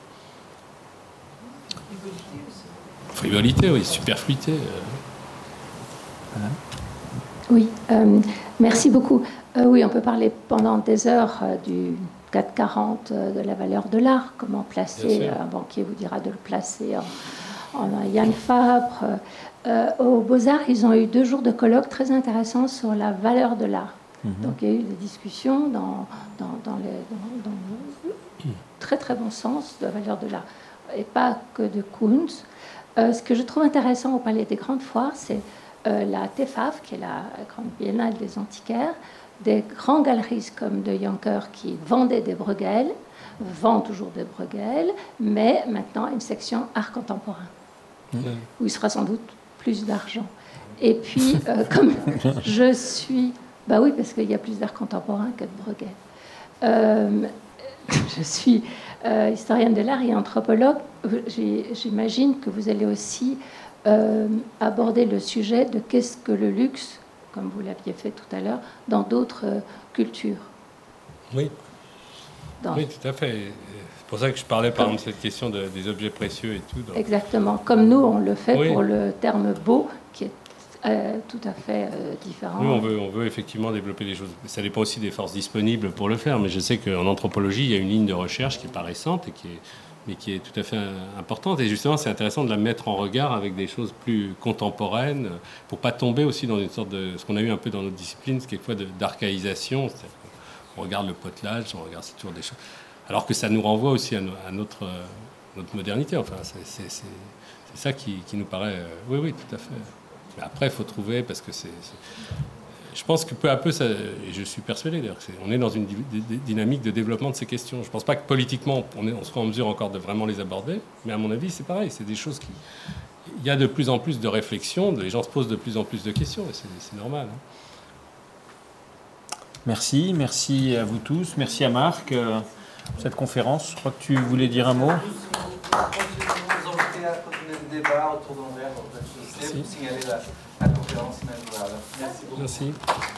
Frivolité, oui, superfluité. Euh. Voilà. Oui, euh, merci beaucoup. Euh, oui, on peut parler pendant des heures euh, du quatre quarante, euh, de la valeur de l'art, comment placer, euh, un banquier vous dira de le placer en, en Yann Fabre. Euh, aux Beaux-Arts, ils ont eu deux jours de colloque très intéressants sur la valeur de l'art. Mm-hmm. Donc il y a eu des discussions dans, dans, dans, les, dans, dans le très très bon sens de la valeur de l'art, et pas que de Kunz. Euh, ce que je trouve intéressant au Palais des Grandes Foires, c'est euh, la T F A F, qui est la Grande Biennale des Antiquaires, des grands galeristes comme de Jonker qui vendaient des Bruegel, vendent toujours des Bruegel, mais maintenant une section art contemporain, mmh. où il sera sans doute plus d'argent. Et puis, euh, comme je suis... Bah oui, parce qu'il y a plus d'art contemporain que de Bruegel. Euh, je suis euh, historienne de l'art et anthropologue. J'imagine que vous allez aussi euh, aborder le sujet de qu'est-ce que le luxe, comme vous l'aviez fait tout à l'heure, dans d'autres euh, cultures. Oui. Dans... Oui, tout à fait. C'est pour ça que je parlais, par exemple, de cette question de, des objets précieux et tout. Donc... Exactement. Comme nous, on le fait oui. pour le terme beau, qui est euh, tout à fait euh, différent. Nous, on veut, on veut effectivement développer des choses. Ça dépend aussi des forces disponibles pour le faire, mais je sais qu'en anthropologie, il y a une ligne de recherche qui n'est pas récente, et qui est, mais qui est tout à fait importante. Et justement, c'est intéressant de la mettre en regard avec des choses plus contemporaines, pour ne pas tomber aussi dans une sorte de... ce qu'on a eu un peu dans notre discipline, c'est quelquefois de, d'archaïsation. C'est-à-dire qu'on regarde le potelage, on regarde c'est toujours des choses... Alors que ça nous renvoie aussi à, no, à notre, euh, notre modernité. Enfin, c'est, c'est, c'est, c'est ça qui, qui nous paraît... Euh, oui, oui, tout à fait. Mais après, il faut trouver, parce que c'est... c'est je pense que peu à peu, ça, et je suis persuadé d'ailleurs, on est dans une dynamique de développement de ces questions. Je ne pense pas que politiquement, on, est, on sera en mesure encore de vraiment les aborder, mais à mon avis, c'est pareil, c'est des choses qui... Il y a de plus en plus de réflexions, les gens se posent de plus en plus de questions, et c'est normal. Hein. Merci, merci à vous tous, merci à Marc euh, pour cette conférence. Je crois que tu voulais dire un mot. Merci. Merci.